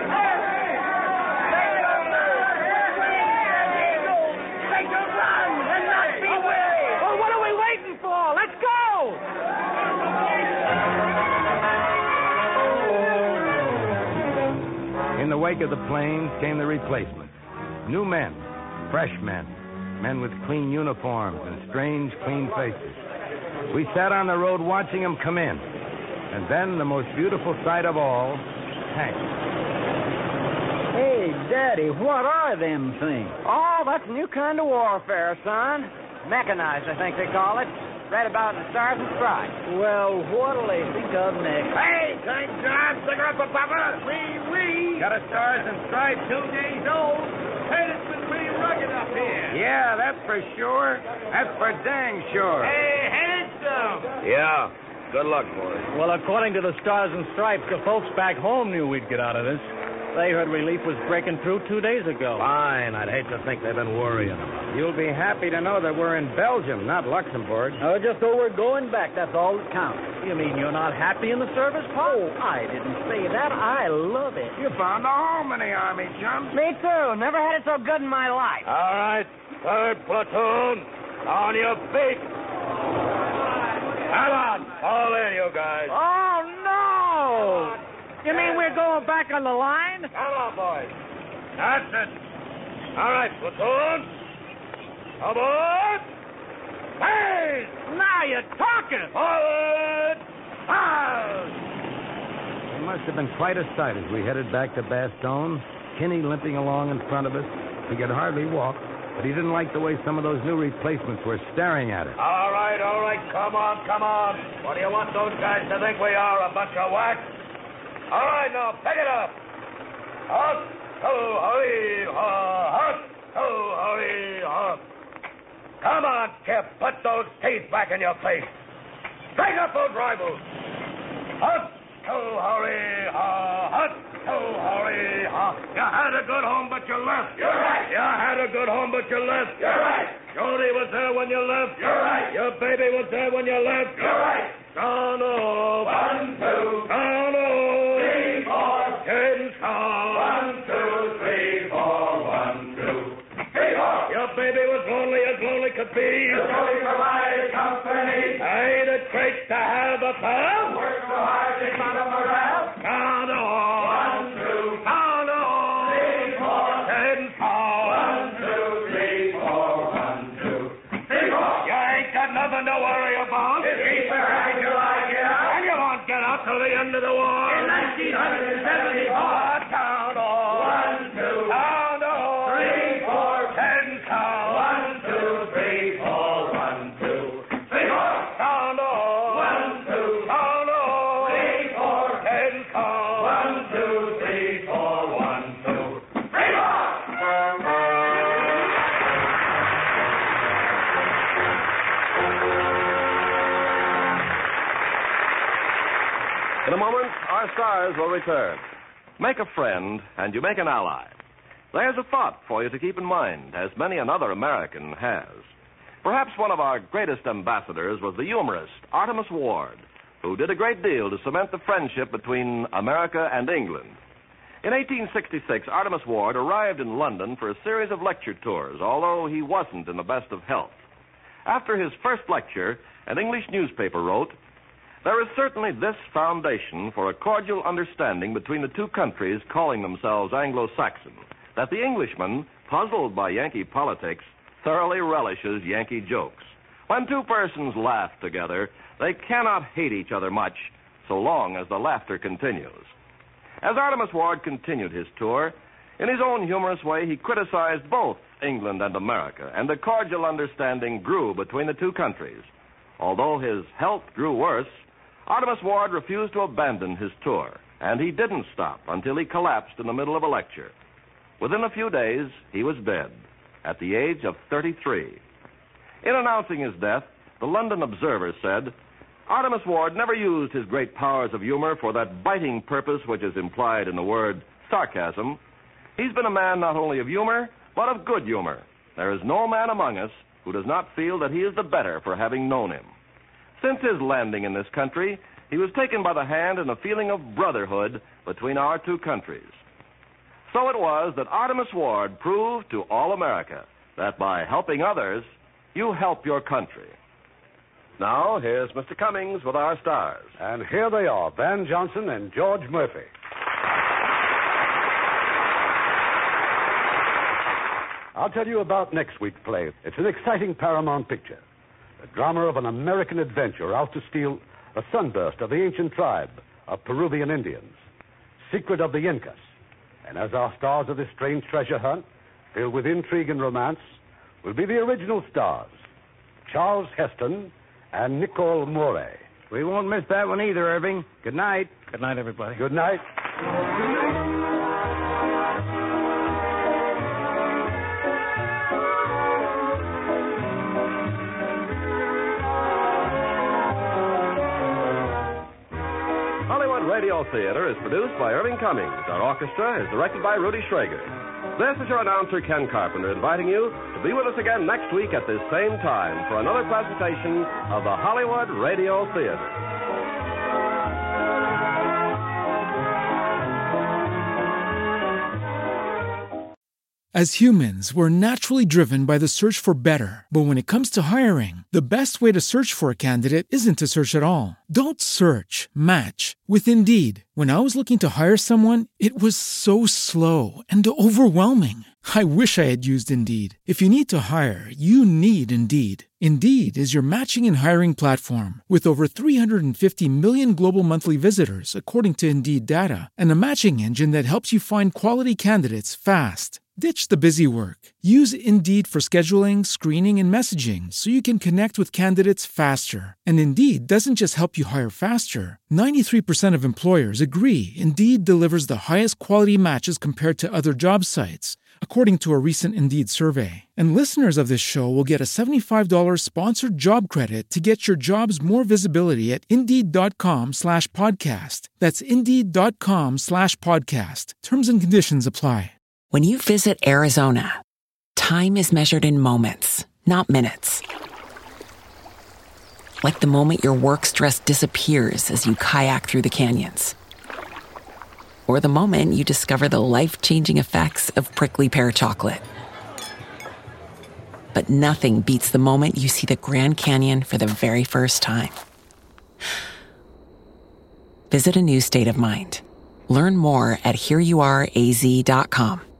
Speaker 5: In the wake of the planes came the replacements. New men, fresh men, men with clean uniforms and strange, clean faces. We sat on the road watching them come in. And then the most beautiful sight of all, tanks.
Speaker 14: Hey, Daddy, what are them things?
Speaker 18: Oh, that's a new kind of warfare, son. Mechanized, I think they call it. Read about in the Stars and Stripes.
Speaker 14: Well, what'll they think of next?
Speaker 10: Hey, St. John, cigarette for Papa. Wee.
Speaker 18: Got a Stars and Stripes 2 days old.
Speaker 10: Hey, it's been pretty rugged up here.
Speaker 5: Yeah, that's for sure. That's for dang sure.
Speaker 10: Hey, handsome.
Speaker 9: Yeah. Good luck, boys.
Speaker 11: Well, according to the Stars and Stripes, the folks back home knew we'd get out of this. They heard relief was breaking through 2 days ago.
Speaker 5: Fine. I'd hate to think they've been worrying about it. You'll be happy to know that we're in Belgium, not Luxembourg.
Speaker 12: Oh, just so we're going back. That's all that counts.
Speaker 11: You mean you're not happy in the service, Pop?
Speaker 12: Oh, I didn't say that. I love it.
Speaker 13: You found a home in the Army, chums.
Speaker 18: Me too. Never had it so good in my life.
Speaker 9: All right, third platoon, on your feet. Come on, fall in, you guys.
Speaker 11: Oh, no! You mean we're going back on the line?
Speaker 9: Come on, boys. That's it. All right, platoon. Aboard. Hey!
Speaker 11: Now you're talking.
Speaker 9: Forward. Out.
Speaker 5: It must have been quite a sight as we headed back to Bastogne. Kinney limping along in front of us. He could hardly walk, but he didn't like the way some of those new replacements were staring at him.
Speaker 9: All right. Come on. What do you want those guys to think we are, a bunch of whacks? All right, now, pick it up. Up, ho, hurry, up, ho, hurry, up. Come on, Kip, put those teeth back in your face. Straighten up those rivals. Up, ho, hurry, up, ho, hurry, up. You had a good home, but you left.
Speaker 7: You're right.
Speaker 9: You had a good home, but you left.
Speaker 7: You're right.
Speaker 9: Jody was there when you left.
Speaker 7: You're right.
Speaker 9: Your baby was there when you left.
Speaker 7: You're right.
Speaker 9: Down off.
Speaker 7: 1, 2.
Speaker 9: Down off.
Speaker 7: 3, 4.
Speaker 9: Kids count.
Speaker 7: 1, 2, 3, 4. 1, 2, 3, 4.
Speaker 9: Your baby was lonely as lonely could be.
Speaker 7: The Jody provided company.
Speaker 9: Ain't it great to have a pal?
Speaker 7: Work so hard to keep up morale.
Speaker 9: Count off.
Speaker 7: 1, 2.
Speaker 9: Count off.
Speaker 7: 3, 4.
Speaker 9: Kids count.
Speaker 7: 1, 2, 3, 4. 1, 2, 3, 4.
Speaker 9: You ain't got nothing to worry about.
Speaker 7: If he's so happy till I get out.
Speaker 9: And you won't get out till the end of the war.
Speaker 7: In 1974.
Speaker 9: Count off.
Speaker 7: 1, 2.
Speaker 9: Count off.
Speaker 7: 3, 4.
Speaker 9: Kids count.
Speaker 7: 1, 2, 3, 4. 1, 2, 3, 4.
Speaker 9: Count off.
Speaker 7: 1, 2.
Speaker 9: Count off.
Speaker 7: 3, 4.
Speaker 9: Kids count.
Speaker 7: 1, 2, 3, 4. 1, 2, 3, 4.
Speaker 3: In a moment, our stars will return. Make a friend, and you make an ally. There's a thought for you to keep in mind, as many another American has. Perhaps one of our greatest ambassadors was the humorist Artemus Ward, who did a great deal to cement the friendship between America and England. In 1866, Artemus Ward arrived in London for a series of lecture tours, although he wasn't in the best of health. After his first lecture, an English newspaper wrote, "There is certainly this foundation for a cordial understanding between the two countries calling themselves Anglo-Saxon, that the Englishman, puzzled by Yankee politics, thoroughly relishes Yankee jokes. When two persons laugh together, they cannot hate each other much, so long as the laughter continues." As Artemus Ward continued his tour, in his own humorous way, he criticized both England and America, and a cordial understanding grew between the two countries. Although his health grew worse, Artemus Ward refused to abandon his tour, and he didn't stop until he collapsed in the middle of a lecture. Within a few days, he was dead, at the age of 33. In announcing his death, the London Observer said, "Artemus Ward never used his great powers of humor for that biting purpose which is implied in the word sarcasm. He's been a man not only of humor, but of good humor. There is no man among us who does not feel that he is the better for having known him. Since his landing in this country, he was taken by the hand in a feeling of brotherhood between our two countries." So it was that Artemus Ward proved to all America that by helping others, you help your country. Now, here's Mr. Cummings with our stars.
Speaker 4: And here they are, Van Johnson and George Murphy. I'll tell you about next week's play. It's an exciting Paramount picture. The drama of an American adventurer out to steal a sunburst of the ancient tribe of Peruvian Indians. Secret of the Incas. And as our stars of this strange treasure hunt, filled with intrigue and romance, will be the original stars, Charles Heston and Nicole Morey.
Speaker 5: We won't miss that one either, Irving. Good night.
Speaker 11: Good night, everybody.
Speaker 4: Good night.
Speaker 3: Radio Theater is produced by Irving Cummings. Our orchestra is directed by Rudy Schrager. This is your announcer, Ken Carpenter, inviting you to be with us again next week at this same time for another presentation of the Hollywood Radio Theater.
Speaker 2: As humans, we're naturally driven by the search for better. But when it comes to hiring, the best way to search for a candidate isn't to search at all. Don't search, match with Indeed. When I was looking to hire someone, it was so slow and overwhelming. I wish I had used Indeed. If you need to hire, you need Indeed. Indeed is your matching and hiring platform with over 350 million global monthly visitors, according to Indeed data, and a matching engine that helps you find quality candidates fast. Ditch the busy work. Use Indeed for scheduling, screening, and messaging so you can connect with candidates faster. And Indeed doesn't just help you hire faster. 93% of employers agree Indeed delivers the highest quality matches compared to other job sites, according to a recent Indeed survey. And listeners of this show will get a $75 sponsored job credit to get your jobs more visibility at Indeed.com/podcast. That's Indeed.com/podcast. Terms and conditions apply.
Speaker 1: When you visit Arizona, time is measured in moments, not minutes. Like the moment your work stress disappears as you kayak through the canyons. Or the moment you discover the life-changing effects of prickly pear chocolate. But nothing beats the moment you see the Grand Canyon for the very first time. Visit a new state of mind. Learn more at hereyouareaz.com.